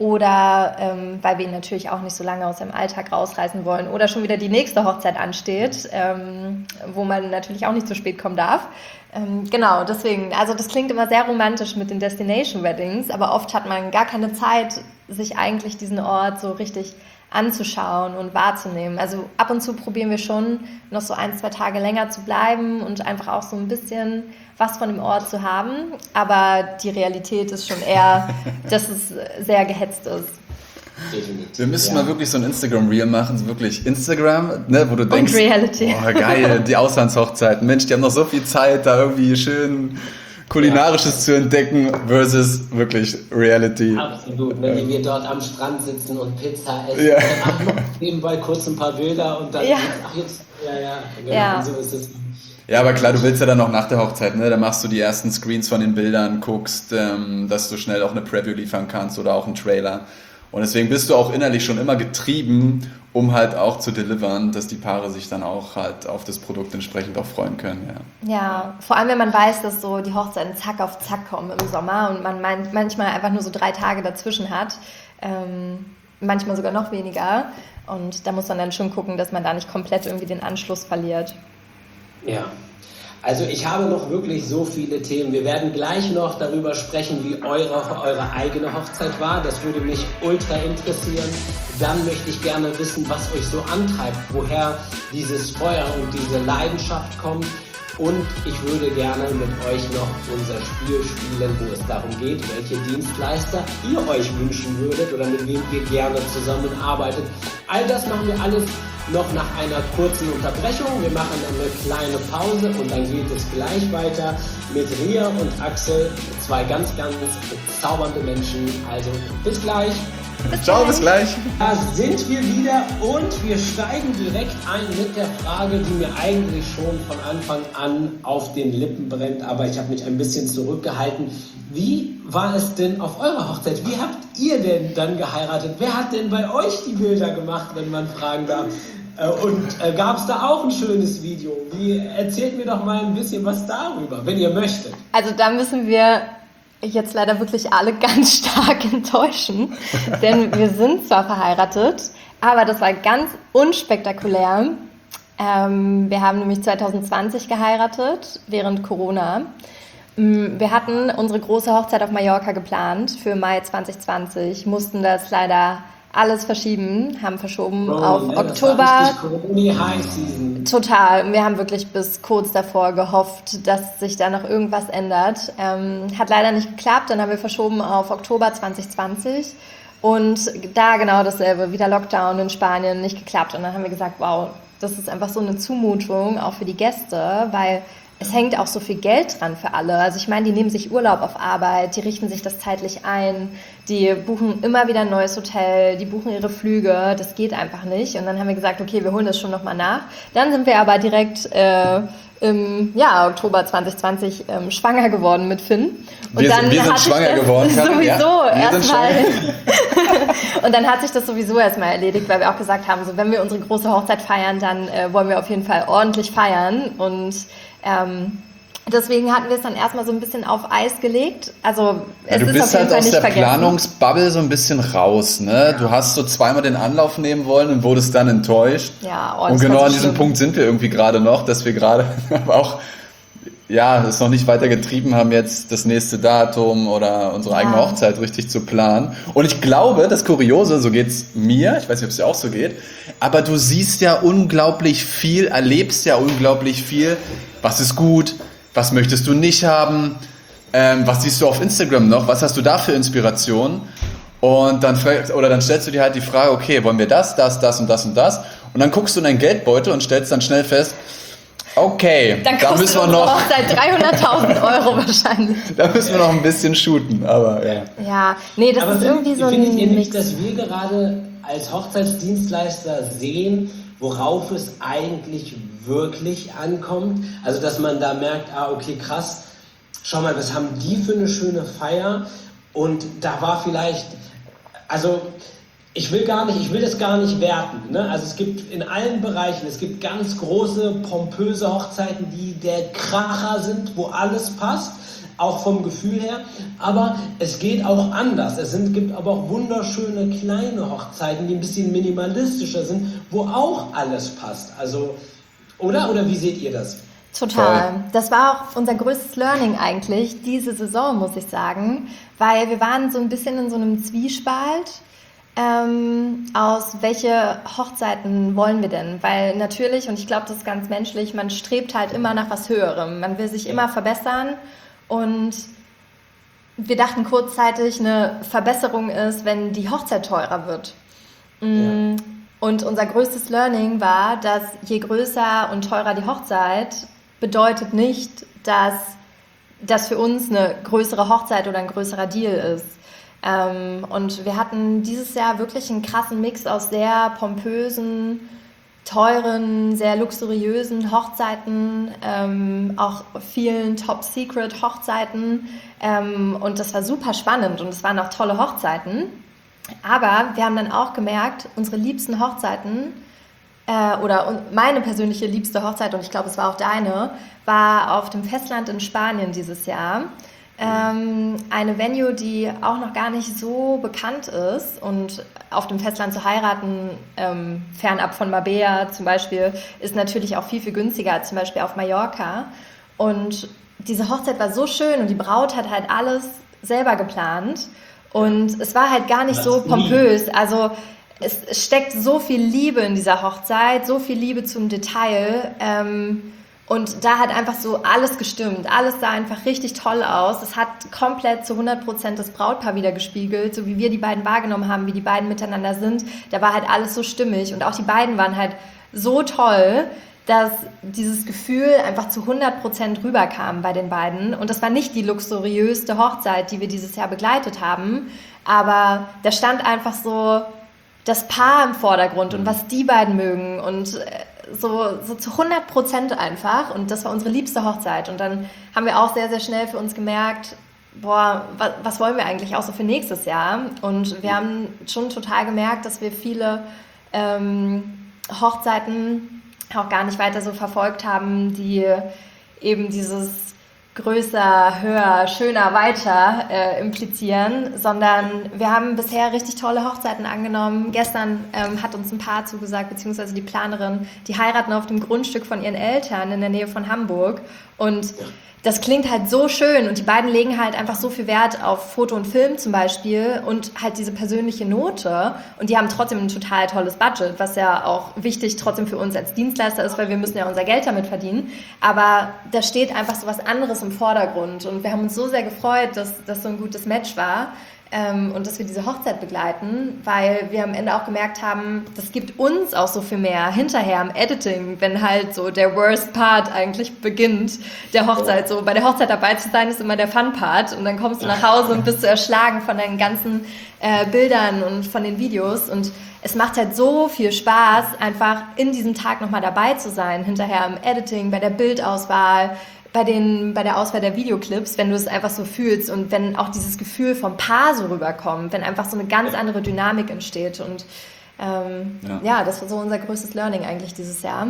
oder ähm, weil wir ihn natürlich auch nicht so lange aus seinem Alltag rausreißen wollen oder schon wieder die nächste Hochzeit ansteht, ähm, wo man natürlich auch nicht zu spät kommen darf. Ähm, genau, deswegen, also das klingt immer sehr romantisch mit den Destination Weddings, aber oft hat man gar keine Zeit, sich eigentlich diesen Ort so richtig anzuschauen und wahrzunehmen. Also ab und zu probieren wir schon, noch so ein, zwei Tage länger zu bleiben und einfach auch so ein bisschen was von dem Ort zu haben. Aber die Realität ist schon eher, dass es sehr gehetzt ist. Definitiv. Wir müssen ja. mal wirklich so ein Instagram-Reel machen, so wirklich Instagram, ne, wo du denkst, und Reality. Oh geil, die Auslandshochzeiten, Mensch, die haben noch so viel Zeit, da irgendwie schön Kulinarisches ja. zu entdecken versus wirklich Reality. Absolut, ne, wie wir dort am Strand sitzen und Pizza essen. Ja. Ach, noch nebenbei kurz ein paar Bilder und dann, ja. ach jetzt, ja, ja, genau, ja. Und so ist es. Ja, aber klar, du willst ja dann auch nach der Hochzeit, ne? Da machst du die ersten Screens von den Bildern, guckst, ähm, dass du schnell auch eine Preview liefern kannst oder auch einen Trailer. Und deswegen bist du auch innerlich schon immer getrieben, um halt auch zu delivern, dass die Paare sich dann auch halt auf das Produkt entsprechend auch freuen können. Ja, ja, vor allem wenn man weiß, dass so die Hochzeiten zack auf zack kommen im Sommer und man manchmal einfach nur so drei Tage dazwischen hat, ähm, manchmal sogar noch weniger. Und da muss man dann schon gucken, dass man da nicht komplett irgendwie den Anschluss verliert. Ja. Also ich habe noch wirklich so viele Themen. Wir werden gleich noch darüber sprechen, wie eure, eure eigene Hochzeit war. Das würde mich ultra interessieren. Dann möchte ich gerne wissen, was euch so antreibt, woher dieses Feuer und diese Leidenschaft kommt. Und ich würde gerne mit euch noch unser Spiel spielen, wo es darum geht, welche Dienstleister ihr euch wünschen würdet oder mit wem ihr gerne zusammenarbeitet. All das machen wir alles noch nach einer kurzen Unterbrechung. Wir machen eine kleine Pause und dann geht es gleich weiter mit Ria und Axel, zwei ganz, ganz bezaubernde Menschen. Also bis gleich. Bis Ciao, gleich. bis gleich. Da sind wir wieder und wir steigen direkt ein mit der Frage, die mir eigentlich schon von Anfang an auf den Lippen brennt, aber ich habe mich ein bisschen zurückgehalten. Wie war es denn auf eurer Hochzeit? Wie habt ihr denn dann geheiratet? Wer hat denn bei euch die Bilder gemacht, wenn man fragen darf? Und äh, gab es da auch ein schönes Video? Wie, erzählt mir doch mal ein bisschen was darüber, wenn ihr möchtet. Also da müssen wir jetzt leider wirklich alle ganz stark enttäuschen, denn wir sind zwar verheiratet, aber das war ganz unspektakulär. Ähm, wir haben nämlich zwanzig zwanzig geheiratet, während Corona. Wir hatten unsere große Hochzeit auf Mallorca geplant für Mai zwanzig zwanzig, mussten das leider alles verschieben, haben verschoben oh, auf ne, Oktober. Das war richtig High Season. Total. Wir haben wirklich bis kurz davor gehofft, dass sich da noch irgendwas ändert. Ähm, hat leider nicht geklappt. Dann haben wir verschoben auf Oktober zwanzig zwanzig. Und da genau dasselbe. Wieder Lockdown in Spanien, nicht geklappt. Und dann haben wir gesagt, wow, das ist einfach so eine Zumutung, auch für die Gäste, weil es hängt auch so viel Geld dran für alle. Also ich meine, die nehmen sich Urlaub auf Arbeit, die richten sich das zeitlich ein, die buchen immer wieder ein neues Hotel, die buchen ihre Flüge, das geht einfach nicht. Und dann haben wir gesagt, okay, wir holen das schon nochmal nach. Dann sind wir aber direkt äh, im ja, Oktober zwanzig zwanzig ähm, schwanger geworden mit Finn. Und wir, dann wir sind hat schwanger sich das geworden. Sowieso ja, erstmal. Und dann hat sich das sowieso erstmal erledigt, weil wir auch gesagt haben, so wenn wir unsere große Hochzeit feiern, dann äh, wollen wir auf jeden Fall ordentlich feiern. Und ähm, deswegen hatten wir es dann erstmal so ein bisschen auf Eis gelegt. Also es ja, du ist bist auf jeden halt Fall aus nicht der vergessen. Planungsbubble so ein bisschen raus, ne? Du hast so zweimal den Anlauf nehmen wollen und wurdest dann enttäuscht. Ja, oh, und das genau war so an diesem schlimm. Punkt sind wir irgendwie gerade noch, dass wir gerade aber auch ja, es noch nicht weiter getrieben haben, jetzt das nächste Datum oder unsere Ja. eigene Hochzeit richtig zu planen. Und ich glaube, das Kuriose, so geht's mir, ich weiß nicht, ob es dir auch so geht, aber du siehst ja unglaublich viel, erlebst ja unglaublich viel. Was ist gut? Was möchtest du nicht haben? Ähm, was siehst du auf Instagram noch? Was hast du da für Inspiration? Und dann, oder dann stellst du dir halt die Frage, okay, wollen wir das, das, das und das und das? Und dann guckst du in deinen Geldbeutel und stellst dann schnell fest, okay, Dann da müssen wir noch, seit dreihunderttausend Euro wahrscheinlich. da müssen wir noch ein bisschen shooten, aber ja. Ja, nee, das Aber ist find- irgendwie so ein findet ihr nicht, Mix. dass wir gerade als Hochzeitsdienstleister sehen, worauf es eigentlich wirklich ankommt? Also, dass man da merkt, ah, okay, krass, schau mal, was haben die für eine schöne Feier? Und da war vielleicht, also ich will gar nicht, ich will das gar nicht werten. Ne? Also es gibt in allen Bereichen, es gibt ganz große, pompöse Hochzeiten, die der Kracher sind, wo alles passt, auch vom Gefühl her. Aber es geht auch anders. Es sind, gibt aber auch wunderschöne kleine Hochzeiten, die ein bisschen minimalistischer sind, wo auch alles passt. Also, oder? Oder wie seht ihr das? Total. Das war auch unser größtes Learning eigentlich, diese Saison, muss ich sagen, weil wir waren so ein bisschen in so einem Zwiespalt, ähm, aus welche Hochzeiten wollen wir denn? Weil natürlich, und ich glaube, das ist ganz menschlich, man strebt halt immer nach was Höherem. Man will sich immer verbessern und wir dachten kurzzeitig, eine Verbesserung ist, wenn die Hochzeit teurer wird. Mm. Ja. Und unser größtes Learning war, dass je größer und teurer die Hochzeit, bedeutet nicht, dass das für uns eine größere Hochzeit oder ein größerer Deal ist. Ähm, und wir hatten dieses Jahr wirklich einen krassen Mix aus sehr pompösen, teuren, sehr luxuriösen Hochzeiten, ähm, auch vielen Top-Secret-Hochzeiten. Ähm, und das war super spannend und es waren auch tolle Hochzeiten. Aber wir haben dann auch gemerkt, unsere liebsten Hochzeiten, Äh, oder meine persönliche liebste Hochzeit, und ich glaube, es war auch deine, war auf dem Festland in Spanien dieses Jahr. Ähm, eine Venue, die auch noch gar nicht so bekannt ist, und auf dem Festland zu heiraten, ähm, fernab von Marbella zum Beispiel, ist natürlich auch viel, viel günstiger als zum Beispiel auf Mallorca. Und diese Hochzeit war so schön und die Braut hat halt alles selber geplant und es war halt gar nicht so pompös. Also es steckt so viel Liebe in dieser Hochzeit, so viel Liebe zum Detail, ähm, und da hat einfach so alles gestimmt. Alles sah einfach richtig toll aus. Es hat komplett zu hundert Prozent das Brautpaar wieder gespiegelt, so wie wir die beiden wahrgenommen haben, wie die beiden miteinander sind. Da war halt alles so stimmig und auch die beiden waren halt so toll, dass dieses Gefühl einfach zu hundert Prozent rüberkam bei den beiden. Und das war nicht die luxuriöste Hochzeit, die wir dieses Jahr begleitet haben, aber da stand einfach so das Paar im Vordergrund und was die beiden mögen und so, so zu hundert Prozent einfach, und das war unsere liebste Hochzeit. Und dann haben wir auch sehr, sehr schnell für uns gemerkt, boah, was, was wollen wir eigentlich auch so für nächstes Jahr? Und wir haben schon total gemerkt, dass wir viele ähm, Hochzeiten auch gar nicht weiter so verfolgt haben, die eben dieses größer, höher, schöner, weiter äh, implizieren, sondern wir haben bisher richtig tolle Hochzeiten angenommen. Gestern ähm, hat uns ein Paar zugesagt, beziehungsweise die Planerin, die heiraten auf dem Grundstück von ihren Eltern in der Nähe von Hamburg, und das klingt halt so schön und die beiden legen halt einfach so viel Wert auf Foto und Film zum Beispiel und halt diese persönliche Note, und die haben trotzdem ein total tolles Budget, was ja auch wichtig trotzdem für uns als Dienstleister ist, weil wir müssen ja unser Geld damit verdienen, aber da steht einfach so was anderes im Vordergrund und wir haben uns so sehr gefreut, dass das so ein gutes Match war. Ähm, und dass wir diese Hochzeit begleiten, weil wir am Ende auch gemerkt haben, das gibt uns auch so viel mehr hinterher im Editing, wenn halt so der Worst Part eigentlich beginnt, der Hochzeit. So bei der Hochzeit dabei zu sein, ist immer der Fun Part, und dann kommst du nach Hause und bist so erschlagen von deinen ganzen äh, Bildern und von den Videos, und es macht halt so viel Spaß, einfach in diesem Tag nochmal dabei zu sein, hinterher im Editing, bei der Bildauswahl, bei, den, bei der Auswahl der Videoclips, wenn du es einfach so fühlst und wenn auch dieses Gefühl vom Paar so rüberkommt, wenn einfach so eine ganz andere Dynamik entsteht. Und ähm, ja. ja, das war so unser größtes Learning eigentlich dieses Jahr.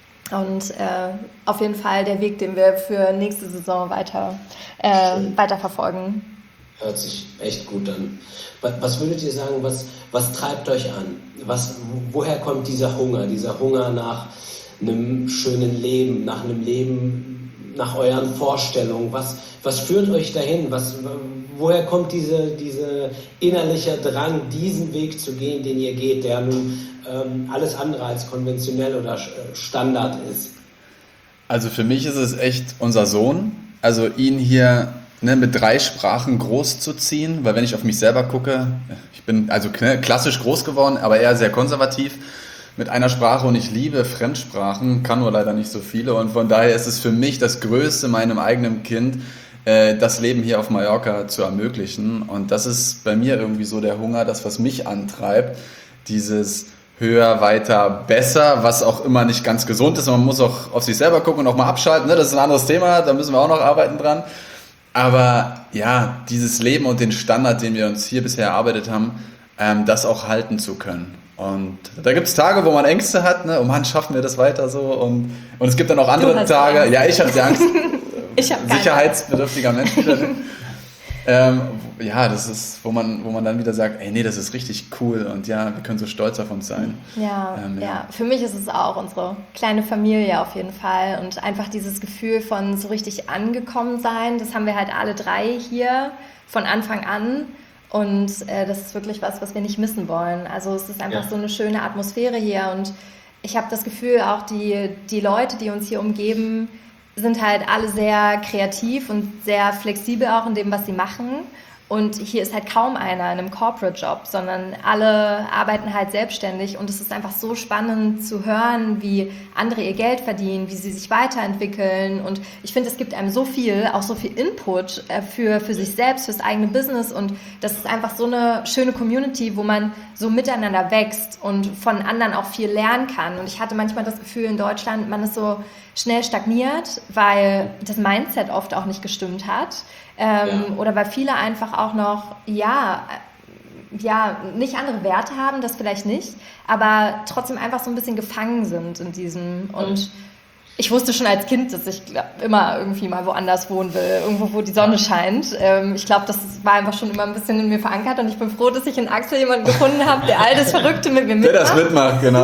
Und äh, auf jeden Fall der Weg, den wir für nächste Saison weiter, äh, weiter verfolgen. Hört sich echt gut an. Was würdet ihr sagen, was, was treibt euch an? Was, woher kommt dieser Hunger, dieser Hunger nach einem schönen Leben, nach einem Leben, nach euren Vorstellungen? Was, was führt euch dahin? Was, woher kommt diese, diese innerliche Drang, diesen Weg zu gehen, den ihr geht, der nun ähm, alles andere als konventionell oder Standard ist? Also für mich ist es echt unser Sohn. Also ihn hier ne, mit drei Sprachen groß zu ziehen, weil wenn ich auf mich selber gucke, ich bin also ne, klassisch groß geworden, aber eher sehr konservativ mit einer Sprache, und ich liebe Fremdsprachen, kann nur leider nicht so viele, und von daher ist es für mich das Größte, meinem eigenen Kind äh, das Leben hier auf Mallorca zu ermöglichen, und das ist bei mir irgendwie so der Hunger, das was mich antreibt, dieses höher, weiter, besser, was auch immer nicht ganz gesund ist, und man muss auch auf sich selber gucken und auch mal abschalten, ne? Das ist ein anderes Thema, da müssen wir auch noch arbeiten dran, aber ja, dieses Leben und den Standard, den wir uns hier bisher erarbeitet haben, ähm, das auch halten zu können. Und da gibt es Tage, wo man Ängste hat, ne? Oh Mann, schaffen wir das weiter so? Und, und es gibt dann auch andere Tage, Angst. ja, ich habe die Angst, ich hab sicherheitsbedürftiger Mensch wieder. ähm, ja, das ist, wo man, wo man dann wieder sagt, ey, nee, das ist richtig cool und ja, wir können so stolz auf uns sein. Ja, ähm, ja. ja, für mich ist es auch unsere kleine Familie auf jeden Fall und einfach dieses Gefühl von so richtig angekommen sein, das haben wir halt alle drei hier von Anfang an und äh, das ist wirklich was, was wir nicht missen wollen. Also es ist einfach ja. so eine schöne Atmosphäre hier und ich habe das Gefühl, auch die, die Leute, die uns hier umgeben, sind halt alle sehr kreativ und sehr flexibel auch in dem, was sie machen. Und hier ist halt kaum einer in einem Corporate-Job, sondern alle arbeiten halt selbstständig. Und es ist einfach so spannend zu hören, wie andere ihr Geld verdienen, wie sie sich weiterentwickeln. Und ich finde, es gibt einem so viel, auch so viel Input für, für sich selbst, fürs eigene Business. Und das ist einfach so eine schöne Community, wo man so miteinander wächst und von anderen auch viel lernen kann. Und ich hatte manchmal das Gefühl in Deutschland, man ist so schnell stagniert, weil das Mindset oft auch nicht gestimmt hat. Ähm, ja. Oder weil viele einfach auch noch, ja, ja, nicht andere Werte haben, das vielleicht nicht, aber trotzdem einfach so ein bisschen gefangen sind in diesem. Und ich wusste schon als Kind, dass ich immer irgendwie mal woanders wohnen will, irgendwo, wo die Sonne scheint. Ähm, ich glaube, das war einfach schon immer ein bisschen in mir verankert und ich bin froh, dass ich in Axel jemanden gefunden habe, der all das Verrückte mit mir mitmacht. Der das mitmacht, genau.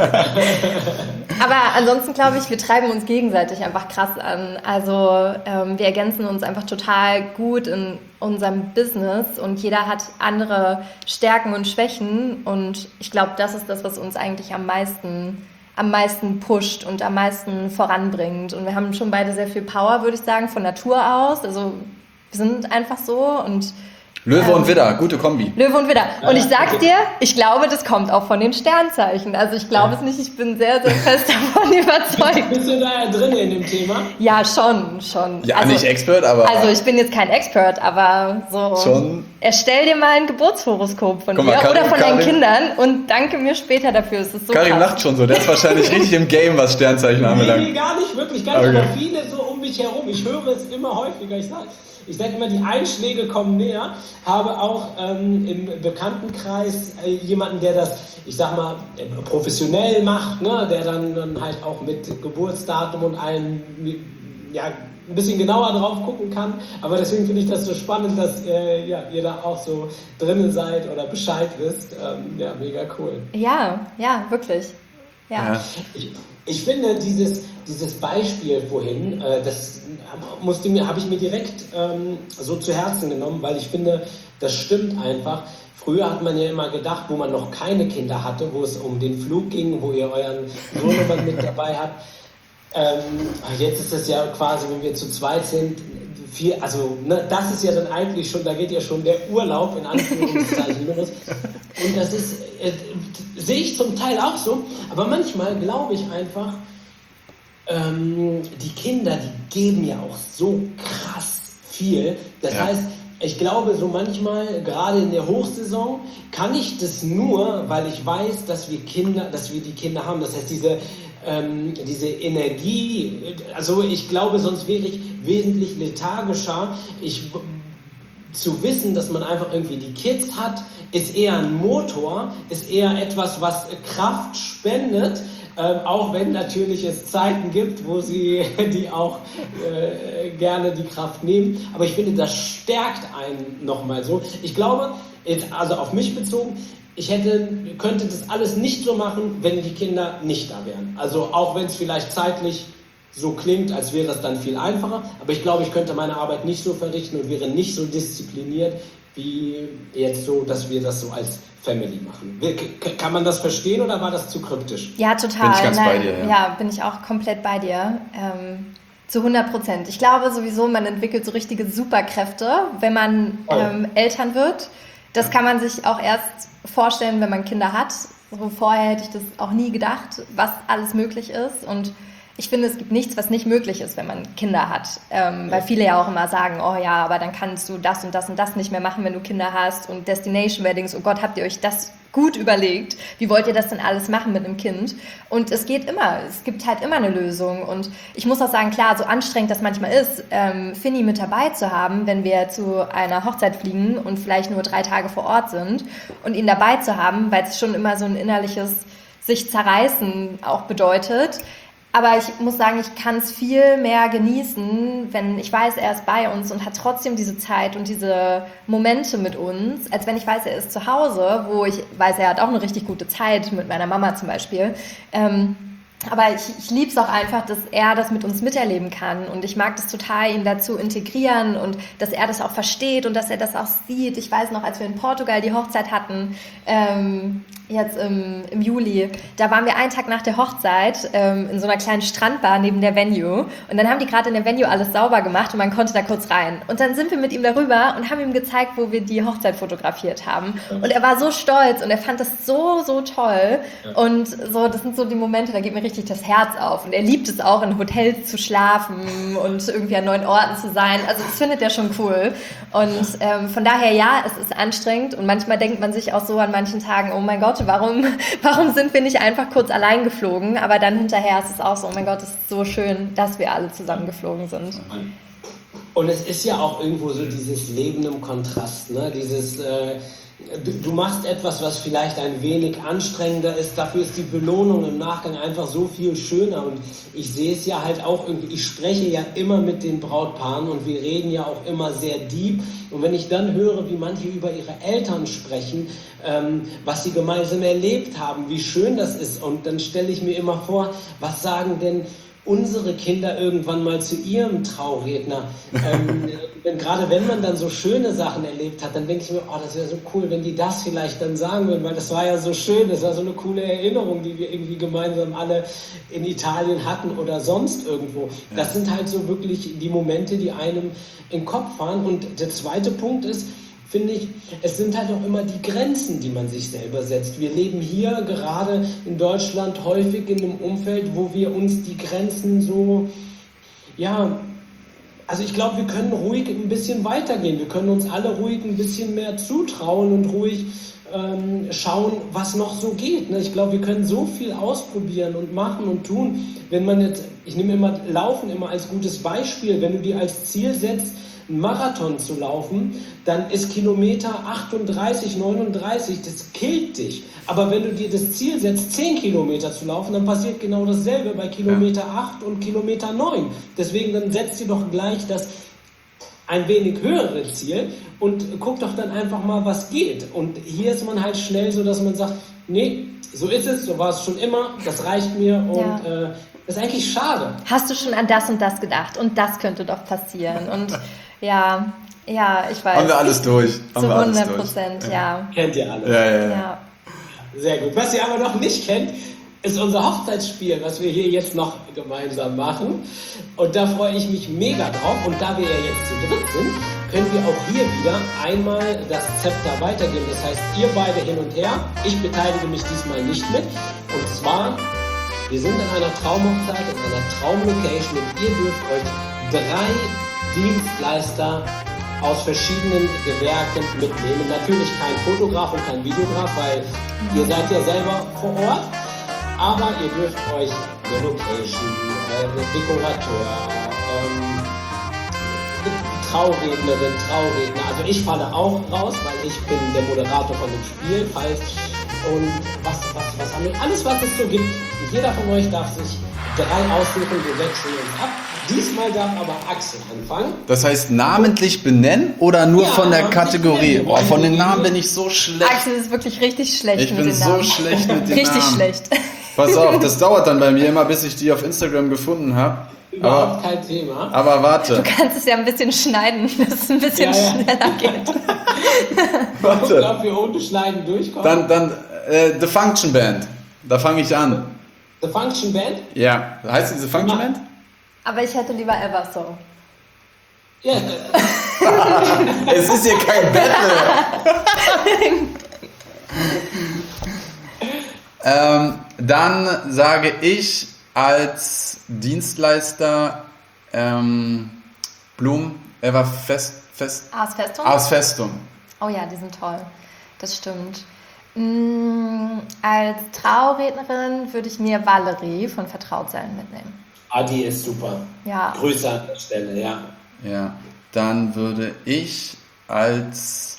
Aber ansonsten glaube ich, wir treiben uns gegenseitig einfach krass an. Also ähm, wir ergänzen uns einfach total gut in unserem Business und jeder hat andere Stärken und Schwächen und ich glaube, das ist das, was uns eigentlich am meisten am meisten pusht und am meisten voranbringt. Und wir haben schon beide sehr viel Power, würde ich sagen, von Natur aus. Also wir sind einfach so und Löwe ähm, und Widder, gute Kombi. Löwe und Widder. Und ich sag's dir, ich glaube, das kommt auch von den Sternzeichen. Also ich glaube es nicht, ich bin sehr, sehr fest davon überzeugt. Bist du da ja drin in dem Thema? Ja, schon, schon. Ja, also, nicht Expert, aber... Also ich bin jetzt kein Expert, aber so... Schon. Erstell dir mal ein Geburtshoroskop von Guck mal, dir Karim, oder von Karim, deinen Kindern und danke mir später dafür. Es ist so Karim krass. lacht schon so, der ist wahrscheinlich richtig im Game, was Sternzeichen anbelangt. Nee, gar nicht, wirklich gar nicht, okay. Aber viele so um mich herum. Ich höre es immer häufiger, ich sage... Ich sage immer, die Einschläge kommen näher. Habe auch ähm, im Bekanntenkreis äh, jemanden, der das, ich sag mal, professionell macht, ne? Der dann, dann halt auch mit Geburtsdatum und allem ja, ein bisschen genauer drauf gucken kann. Aber deswegen finde ich das so spannend, dass äh, ja, ihr da auch so drinnen seid oder Bescheid wisst. Ähm, ja, mega cool. Ja, ja, wirklich. Ja. Ja. Ich, ich finde dieses, dieses Beispiel vorhin, äh, das musste mir, habe ich mir direkt ähm, so zu Herzen genommen, weil ich finde, das stimmt einfach. Früher hat man ja immer gedacht, wo man noch keine Kinder hatte, wo es um den Flug ging, wo ihr euren Sohnemann mit dabei habt. Ähm, jetzt ist es ja quasi, wenn wir zu zweit sind, viel, also ne, das ist ja dann eigentlich schon, da geht ja schon der Urlaub in Anführungszeichen los. Und das ist, äh, sehe ich zum Teil auch so, aber manchmal glaube ich einfach, ähm, die Kinder, die geben ja auch so krass viel. Das ja. heißt, ich glaube, so manchmal, gerade in der Hochsaison, kann ich das nur, weil ich weiß, dass wir Kinder, dass wir die Kinder haben. Das heißt, diese, ähm, diese Energie, also ich glaube, sonst wäre ich wesentlich lethargischer. Ich, zu wissen, dass man einfach irgendwie die Kids hat, ist eher ein Motor, ist eher etwas, was Kraft spendet. Ähm, auch wenn natürlich es Zeiten gibt, wo sie die auch äh, gerne die Kraft nehmen. Aber ich finde, das stärkt einen nochmal so. Ich glaube, jetzt also auf mich bezogen, ich hätte, könnte das alles nicht so machen, wenn die Kinder nicht da wären. Also auch wenn es vielleicht zeitlich so klingt, als wäre es dann viel einfacher. Aber ich glaube, ich könnte meine Arbeit nicht so verrichten und wäre nicht so diszipliniert, wie jetzt so, dass wir das so als Family machen. Kann man das verstehen oder war das zu kryptisch? Ja, total. Bin ich ganz Nein, bei dir. Ja. ja, bin ich auch komplett bei dir. Ähm, zu hundert Prozent. Ich glaube sowieso, man entwickelt so richtige Superkräfte, wenn man oh. ähm, Eltern wird. Das kann man sich auch erst vorstellen, wenn man Kinder hat. So vorher hätte ich das auch nie gedacht, was alles möglich ist. Und ich finde, es gibt nichts, was nicht möglich ist, wenn man Kinder hat. Ähm, weil viele ja auch immer sagen, oh ja, aber dann kannst du das und das und das nicht mehr machen, wenn du Kinder hast. Und Destination Weddings, oh Gott, habt ihr euch das gut überlegt? Wie wollt ihr das denn alles machen mit einem Kind? Und es geht immer. Es gibt halt immer eine Lösung. Und ich muss auch sagen, klar, so anstrengend das manchmal ist, ähm, Finny mit dabei zu haben, wenn wir zu einer Hochzeit fliegen und vielleicht nur drei Tage vor Ort sind und ihn dabei zu haben, weil es schon immer so ein innerliches sich zerreißen auch bedeutet. Aber ich muss sagen, ich kann es viel mehr genießen, wenn ich weiß, er ist bei uns und hat trotzdem diese Zeit und diese Momente mit uns, als wenn ich weiß, er ist zu Hause, wo ich weiß, er hat auch eine richtig gute Zeit mit meiner Mama zum Beispiel. Ähm, aber ich, ich liebe es auch einfach, dass er das mit uns miterleben kann und ich mag das total, ihn dazu integrieren und dass er das auch versteht und dass er das auch sieht. Ich weiß noch, als wir in Portugal die Hochzeit hatten, ähm, jetzt im, im Juli, da waren wir einen Tag nach der Hochzeit ähm, in so einer kleinen Strandbar neben der Venue und dann haben die gerade in der Venue alles sauber gemacht und man konnte da kurz rein und dann sind wir mit ihm darüber und haben ihm gezeigt, wo wir die Hochzeit fotografiert haben und er war so stolz und er fand das so, so toll und so, das sind so die Momente, da geht mir richtig das Herz auf und er liebt es auch, in Hotels zu schlafen und irgendwie an neuen Orten zu sein, also das findet er schon cool und ähm, von daher ja, es ist anstrengend und manchmal denkt man sich auch so an manchen Tagen, oh mein Gott, Warum, warum sind wir nicht einfach kurz allein geflogen? Aber dann hinterher ist es auch so, oh mein Gott, es ist so schön, dass wir alle zusammen geflogen sind. Und es ist ja auch irgendwo so dieses Leben im Kontrast, ne? Dieses, äh, du, du machst etwas, was vielleicht ein wenig anstrengender ist, dafür ist die Belohnung im Nachgang einfach so viel schöner. Und ich sehe es ja halt auch irgendwie, ich spreche ja immer mit den Brautpaaren und wir reden ja auch immer sehr deep. Und wenn ich dann höre, wie manche über ihre Eltern sprechen, ähm, was sie gemeinsam erlebt haben, wie schön das ist, und dann stelle ich mir immer vor, was sagen denn unsere Kinder irgendwann mal zu ihrem Trauredner. Ähm, wenn, gerade wenn man dann so schöne Sachen erlebt hat, dann denke ich mir, oh, das wäre so cool, wenn die das vielleicht dann sagen würden, weil das war ja so schön, das war so eine coole Erinnerung, die wir irgendwie gemeinsam alle in Italien hatten oder sonst irgendwo. Das sind halt so wirklich die Momente, die einem im Kopf fahren. Und der zweite Punkt ist, finde ich, es sind halt auch immer die Grenzen, die man sich selber setzt. Wir leben hier gerade in Deutschland häufig in einem Umfeld, wo wir uns die Grenzen so, ja, also ich glaube, wir können ruhig ein bisschen weitergehen. Wir können uns alle ruhig ein bisschen mehr zutrauen und ruhig ähm, schauen, was noch so geht. Ne? Ich glaube, wir können so viel ausprobieren und machen und tun. Wenn man jetzt, ich nehme immer Laufen immer als gutes Beispiel, wenn du dir als Ziel setzt, einen Marathon zu laufen, dann ist Kilometer achtunddreißig, neununddreißig, das killt dich. Aber wenn du dir das Ziel setzt, zehn Kilometer zu laufen, dann passiert genau dasselbe bei Kilometer acht und Kilometer neun. Deswegen dann setzt dir doch gleich das ein wenig höhere Ziel und guck doch dann einfach mal, was geht. Und hier ist man halt schnell so, dass man sagt, nee, so ist es, so war es schon immer, das reicht mir und ja. äh, das ist eigentlich schade. Hast du schon an das und das gedacht und das könnte doch passieren und ja, ja, ich weiß. Haben wir alles durch. Zu hundert Prozent, ja. Kennt ihr alle. Ja, ja, ja, ja. Sehr gut. Was ihr aber noch nicht kennt, ist unser Hochzeitsspiel, was wir hier jetzt noch gemeinsam machen. Und da freue ich mich mega drauf. Und da wir ja jetzt zu dritt sind, können wir auch hier wieder einmal das Zepter weitergeben. Das heißt, ihr beide hin und her. Ich beteilige mich diesmal nicht mit. Und zwar, wir sind an einer Traumhochzeit, in einer Traumlocation und ihr dürft euch drei Dienstleister aus verschiedenen Gewerken mitnehmen. Natürlich kein Fotograf und kein Videograf, weil ihr seid ja selber vor Ort. Aber ihr dürft euch eine Location, eine Dekorateur, ähm, Traurednerin, Trauredner. Also ich falle auch raus, weil ich bin der Moderator von dem Spiel. Falls, und was, was, was haben wir? Alles, was es so gibt. Und jeder von euch darf sich drei aussuchen. Wir wechseln uns ab. Diesmal darf aber Axel anfangen. Das heißt, namentlich benennen oder nur ja, von der Kategorie? Benennen. Oh, von den Namen bin ich so schlecht. Axel ist wirklich richtig schlecht ich mit bin den so Namen. schlecht mit den richtig Namen. schlecht. Pass auf, das dauert dann bei mir immer, bis ich die auf Instagram gefunden habe. Überhaupt kein Thema. Aber warte. Du kannst es ja ein bisschen schneiden, dass es ein bisschen Ja, ja. schneller geht. Ich glaube, ob wir ohne Schneiden durchkommen. Dann, dann äh, The Function Band. Da fange ich an. The Function Band? Ja. Heißt diese Function Band? Aber ich hätte lieber Everso. Ja. Es ist hier kein Battle. ähm, dann sage ich als Dienstleister ähm, Blum, er war fest, fest, Ars Festum? Ars Festum. Oh ja, die sind toll. Das stimmt. Mm, als Traurednerin würde ich mir Valerie von Vertrautsein mitnehmen. Ah, die ist super. Ja. Grüße an der Stelle, ja. Ja, dann würde ich als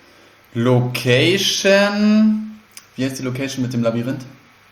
Location, wie heißt die Location mit dem Labyrinth?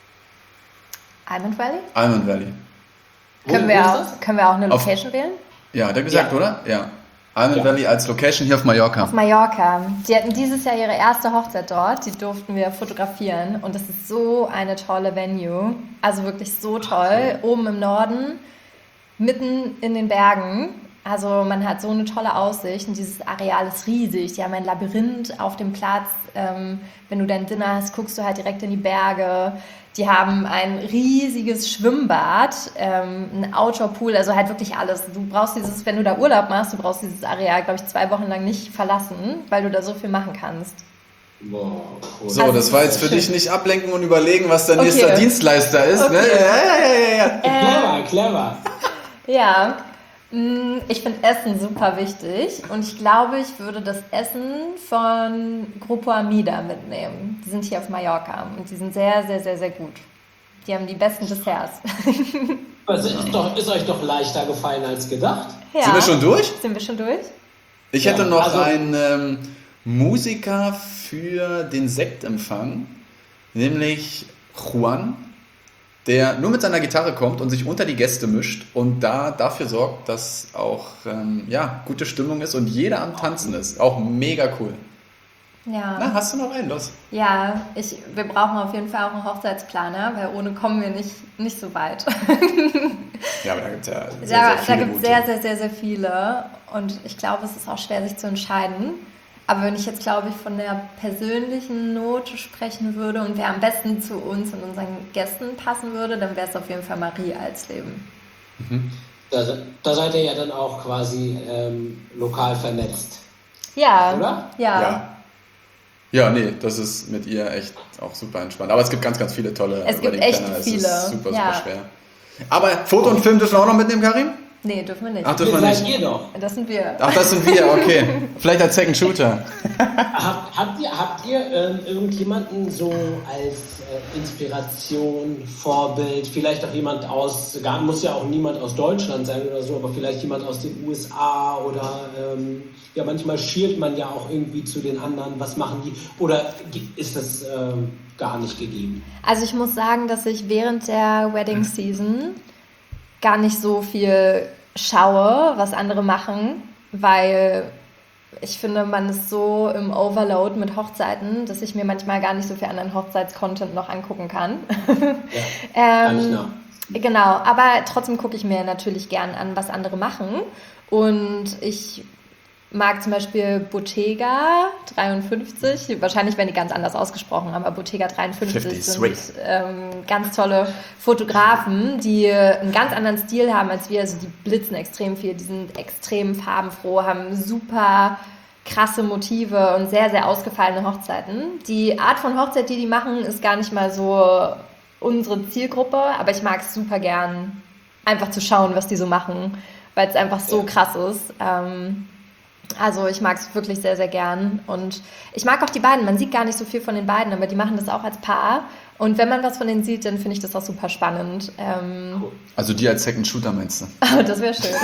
Almond Valley? Almond Valley. Können, Wo- wir wo ist auch, das? können wir auch eine Auf- Location wählen? Ja, hat er gesagt, Ja. oder? Ja. Almond Ja. Valley als Location hier auf Mallorca. Auf Mallorca. Die hatten dieses Jahr ihre erste Hochzeit dort. Die durften wir fotografieren. Und das ist so eine tolle Venue. Also wirklich so toll. Oben im Norden, mitten in den Bergen. Also man hat so eine tolle Aussicht. Und dieses Areal ist riesig. Die haben ein Labyrinth auf dem Platz. Ähm, wenn du dein Dinner hast, guckst du halt direkt in die Berge. Die haben ein riesiges Schwimmbad, ähm, ein Outdoor-Pool, also halt wirklich alles. Du brauchst dieses, wenn du da Urlaub machst, du brauchst dieses Areal, glaube ich, zwei Wochen lang nicht verlassen, weil du da so viel machen kannst. Boah, cool. So, Also, das war das jetzt ist für schön. dich nicht ablenken und überlegen, was dein Okay. nächster Dienstleister ist. Ne? Okay. Ja, ja, ja, ja, ja. Clever, clever. Ja, mh, ich finde Essen super wichtig und ich glaube, ich würde das Essen von Grupo Amida mitnehmen. Die sind hier auf Mallorca und die sind sehr, sehr, sehr, sehr gut. Die haben die besten Desserts. Aber es ist, doch, ist euch doch leichter gefallen als gedacht. Ja. Sind wir schon durch? Sind wir schon durch? Ich Ja, hätte noch also- einen ähm, Musiker für den Sektempfang, nämlich Juan, der nur mit seiner Gitarre kommt und sich unter die Gäste mischt und da dafür sorgt, dass auch ähm, ja, gute Stimmung ist und jeder am Tanzen ist. Auch mega cool. Ja. Na, hast du noch einen? Los. Ja, ich, wir brauchen auf jeden Fall auch einen Hochzeitsplaner, weil ohne kommen wir nicht, nicht so weit. Ja, aber da gibt es ja sehr, Da, sehr da viele gibt es gute. sehr, sehr, sehr, sehr viele und ich glaube, es ist auch schwer, sich zu entscheiden. Aber wenn ich jetzt, glaube ich, von der persönlichen Note sprechen würde und wer am besten zu uns und unseren Gästen passen würde, dann wäre es auf jeden Fall Marie Alsleben. Da, da seid ihr ja dann auch quasi ähm, lokal vernetzt. Ja, Oder? ja. Ja. Ja, nee, das ist mit ihr echt auch super entspannt. Aber es gibt ganz, ganz viele tolle Es gibt Wedding echt Planner. Es viele, ist super, ja. super schwer. Aber Foto und Film dürfen wir auch noch mitnehmen, Karim? Nee, dürfen wir nicht. Ach, dürfen wir Seid nicht. ihr doch. Das sind wir. Ach, das sind wir, okay. Vielleicht als Second Shooter. Habt, habt ihr, habt ihr ähm, irgendjemanden so als äh, Inspiration, Vorbild, vielleicht auch jemand aus, gar muss ja auch niemand aus Deutschland sein oder so, aber vielleicht jemand aus den U S A oder ähm, ja, manchmal schielt man ja auch irgendwie zu den anderen, was machen die, oder ist das ähm, gar nicht gegeben? Also ich muss sagen, dass ich während der Wedding Season gar nicht so viel schaue, was andere machen, weil ich finde, man ist so im Overload mit Hochzeiten, dass ich mir manchmal gar nicht so viel anderen Hochzeitscontent noch angucken kann. Ja, kann ich ähm, nach. genau, aber trotzdem gucke ich mir natürlich gern an, was andere machen. Und ich mag zum Beispiel Bottega dreiundfünfzig, wahrscheinlich werden die ganz anders ausgesprochen, aber Bottega dreiundfünfzig sind fünfzig. ähm, ganz tolle Fotografen, die einen ganz anderen Stil haben als wir, also die blitzen extrem viel, die sind extrem farbenfroh, haben super krasse Motive und sehr, sehr ausgefallene Hochzeiten. Die Art von Hochzeit, die die machen, ist gar nicht mal so unsere Zielgruppe, aber ich mag es super gern, einfach zu schauen, was die so machen, weil es einfach so Ja. krass ist. Ähm, Also ich mag es wirklich sehr, sehr gern und ich mag auch die beiden. Man sieht gar nicht so viel von den beiden, aber die machen das auch als Paar. Und wenn man was von denen sieht, dann finde ich das auch super spannend. Ähm, Also die als Second Shooter meinst du? oh, das wäre schön.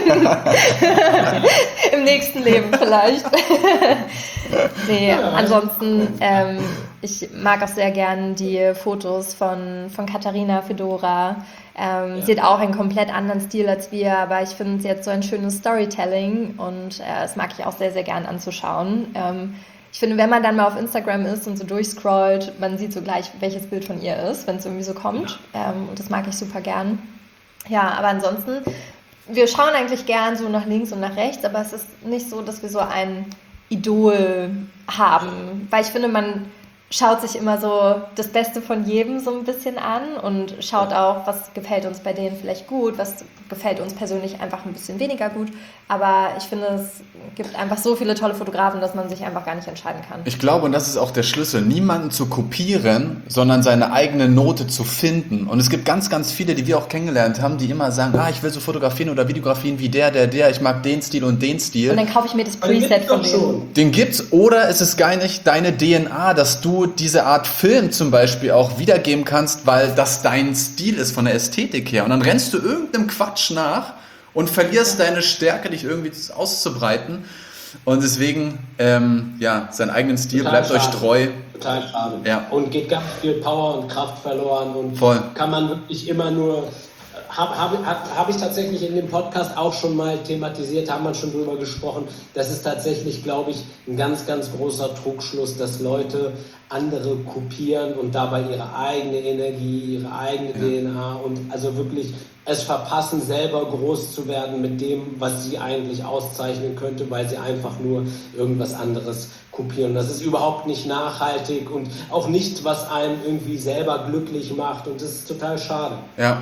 Im nächsten Leben vielleicht. Nee, ansonsten, ähm, ich mag auch sehr gern die Fotos von, von Katharina Fedora. Ähm, Ja. Sie hat auch einen komplett anderen Stil als wir, aber ich finde, sie hat so ein schönes Storytelling und äh, das mag ich auch sehr, sehr gern anzuschauen. Ähm, ich finde, wenn man dann mal auf Instagram ist und so durchscrollt, man sieht so gleich, welches Bild von ihr ist, wenn es irgendwie so kommt. Ähm, und das mag ich super gern. Ja, aber ansonsten, wir schauen eigentlich gern so nach links und nach rechts, aber es ist nicht so, dass wir so ein Idol haben, weil ich finde, man schaut sich immer so das Beste von jedem so ein bisschen an und schaut auch, was gefällt uns bei denen vielleicht gut, was gefällt uns persönlich einfach ein bisschen weniger gut. Aber ich finde, es gibt einfach so viele tolle Fotografen, dass man sich einfach gar nicht entscheiden kann. Ich glaube, und das ist auch der Schlüssel, niemanden zu kopieren, sondern seine eigene Note zu finden. Und es gibt ganz, ganz viele, die wir auch kennengelernt haben, die immer sagen, ah, ich will so fotografieren oder videografieren wie der, der, der, ich mag den Stil und den Stil. Und dann kaufe ich mir das Preset von denen. Den gibt's, oder ist es gar nicht deine D N A, dass du diese Art Film zum Beispiel auch wiedergeben kannst, weil das dein Stil ist von der Ästhetik her. Und dann rennst du irgendeinem Quatsch nach und verlierst deine Stärke, dich irgendwie auszubreiten. Und deswegen, ähm, ja, seinen eigenen Stil, Total bleibt schade. euch treu. Total schade. Ja. Und geht ganz viel Power und Kraft verloren und Voll. kann man wirklich immer nur, habe hab, hab, hab ich tatsächlich in dem Podcast auch schon mal thematisiert, haben wir schon drüber gesprochen, das ist tatsächlich, glaube ich, ein ganz, ganz großer Trugschluss, dass Leute andere kopieren und dabei ihre eigene Energie, ihre eigene ja. D N A und also wirklich es verpassen, selber groß zu werden mit dem, was sie eigentlich auszeichnen könnte, weil sie einfach nur irgendwas anderes kopieren. Das ist überhaupt nicht nachhaltig und auch nichts, was einem irgendwie selber glücklich macht und das ist total schade. Ja.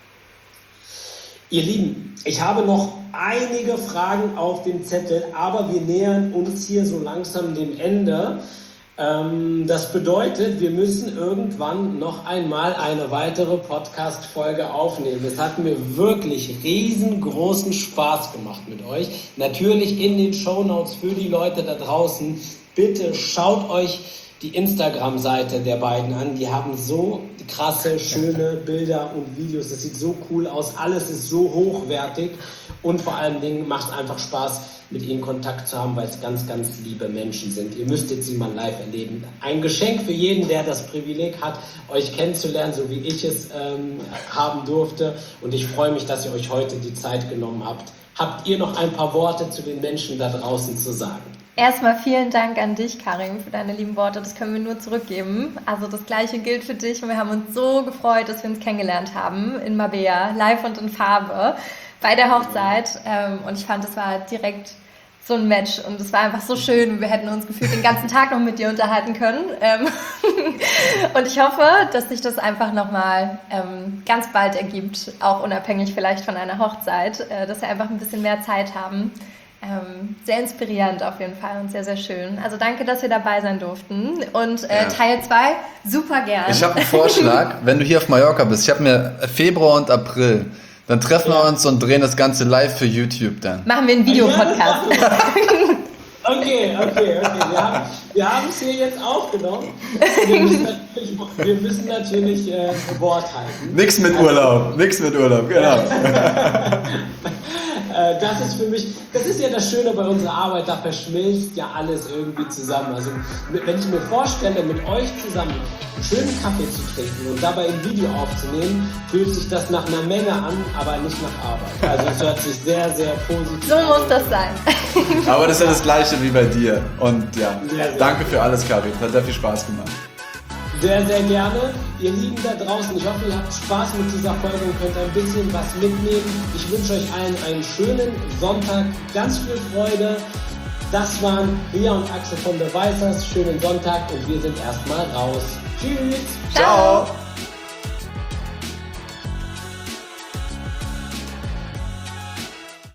Ihr Lieben, ich habe noch einige Fragen auf dem Zettel, aber wir nähern uns hier so langsam dem Ende. Ähm, das bedeutet, wir müssen irgendwann noch einmal eine weitere Podcast-Folge aufnehmen. Es hat mir wirklich riesengroßen Spaß gemacht mit euch. Natürlich in den Shownotes für die Leute da draußen. Bitte schaut euch die Instagram-Seite der beiden an. Die haben so krasse, schöne Bilder und Videos. Das sieht so cool aus. Alles ist so hochwertig. Und vor allen Dingen macht es einfach Spaß, mit ihnen Kontakt zu haben, weil es ganz, ganz liebe Menschen sind. Ihr müsstet sie mal live erleben. Ein Geschenk für jeden, der das Privileg hat, euch kennenzulernen, so wie ich es ähm, haben durfte. Und ich freue mich, dass ihr euch heute die Zeit genommen habt. Habt ihr noch ein paar Worte zu den Menschen da draußen zu sagen? Erstmal vielen Dank an dich, Karim, für deine lieben Worte. Das können wir nur zurückgeben. Also das Gleiche gilt für dich und wir haben uns so gefreut, dass wir uns kennengelernt haben in Marbella, live und in Farbe, bei der Hochzeit. Und ich fand, es war direkt so ein Match und es war einfach so schön. Wir hätten uns gefühlt den ganzen Tag noch mit dir unterhalten können. Und ich hoffe, dass sich das einfach nochmal ganz bald ergibt, auch unabhängig vielleicht von einer Hochzeit, dass wir einfach ein bisschen mehr Zeit haben. Ähm, sehr inspirierend auf jeden Fall und sehr, sehr schön. Also danke, dass wir dabei sein durften. Und äh, ja. Teil zwei, super gern. Ich habe einen Vorschlag, wenn du hier auf Mallorca bist, ich habe mir Februar und April, dann treffen ja. wir uns und drehen das Ganze live für YouTube dann. Machen wir einen Videopodcast. Okay, okay, okay. Wir haben wir haben es hier jetzt aufgenommen. Wir müssen natürlich, wir müssen natürlich äh, Wort halten. Nix mit also, Urlaub, nix mit Urlaub, genau. Das ist für mich, das ist ja das Schöne bei unserer Arbeit, da verschmilzt ja alles irgendwie zusammen. Also wenn ich mir vorstelle, mit euch zusammen einen schönen Kaffee zu trinken und dabei ein Video aufzunehmen, fühlt sich das nach einer Menge an, aber nicht nach Arbeit. Also es hört sich sehr, sehr positiv so an. So muss das sein. Aber das ist ja das Gleiche wie bei dir. Und ja, sehr, sehr danke für alles, Karin. Hat sehr viel Spaß gemacht. Sehr, sehr gerne. Ihr Lieben da draußen, ich hoffe, ihr habt Spaß mit dieser Folge und könnt ein bisschen was mitnehmen. Ich wünsche euch allen einen schönen Sonntag, ganz viel Freude. Das waren Ria und Axel von The Vicers. Schönen Sonntag und wir sind erstmal raus. Tschüss. Ciao.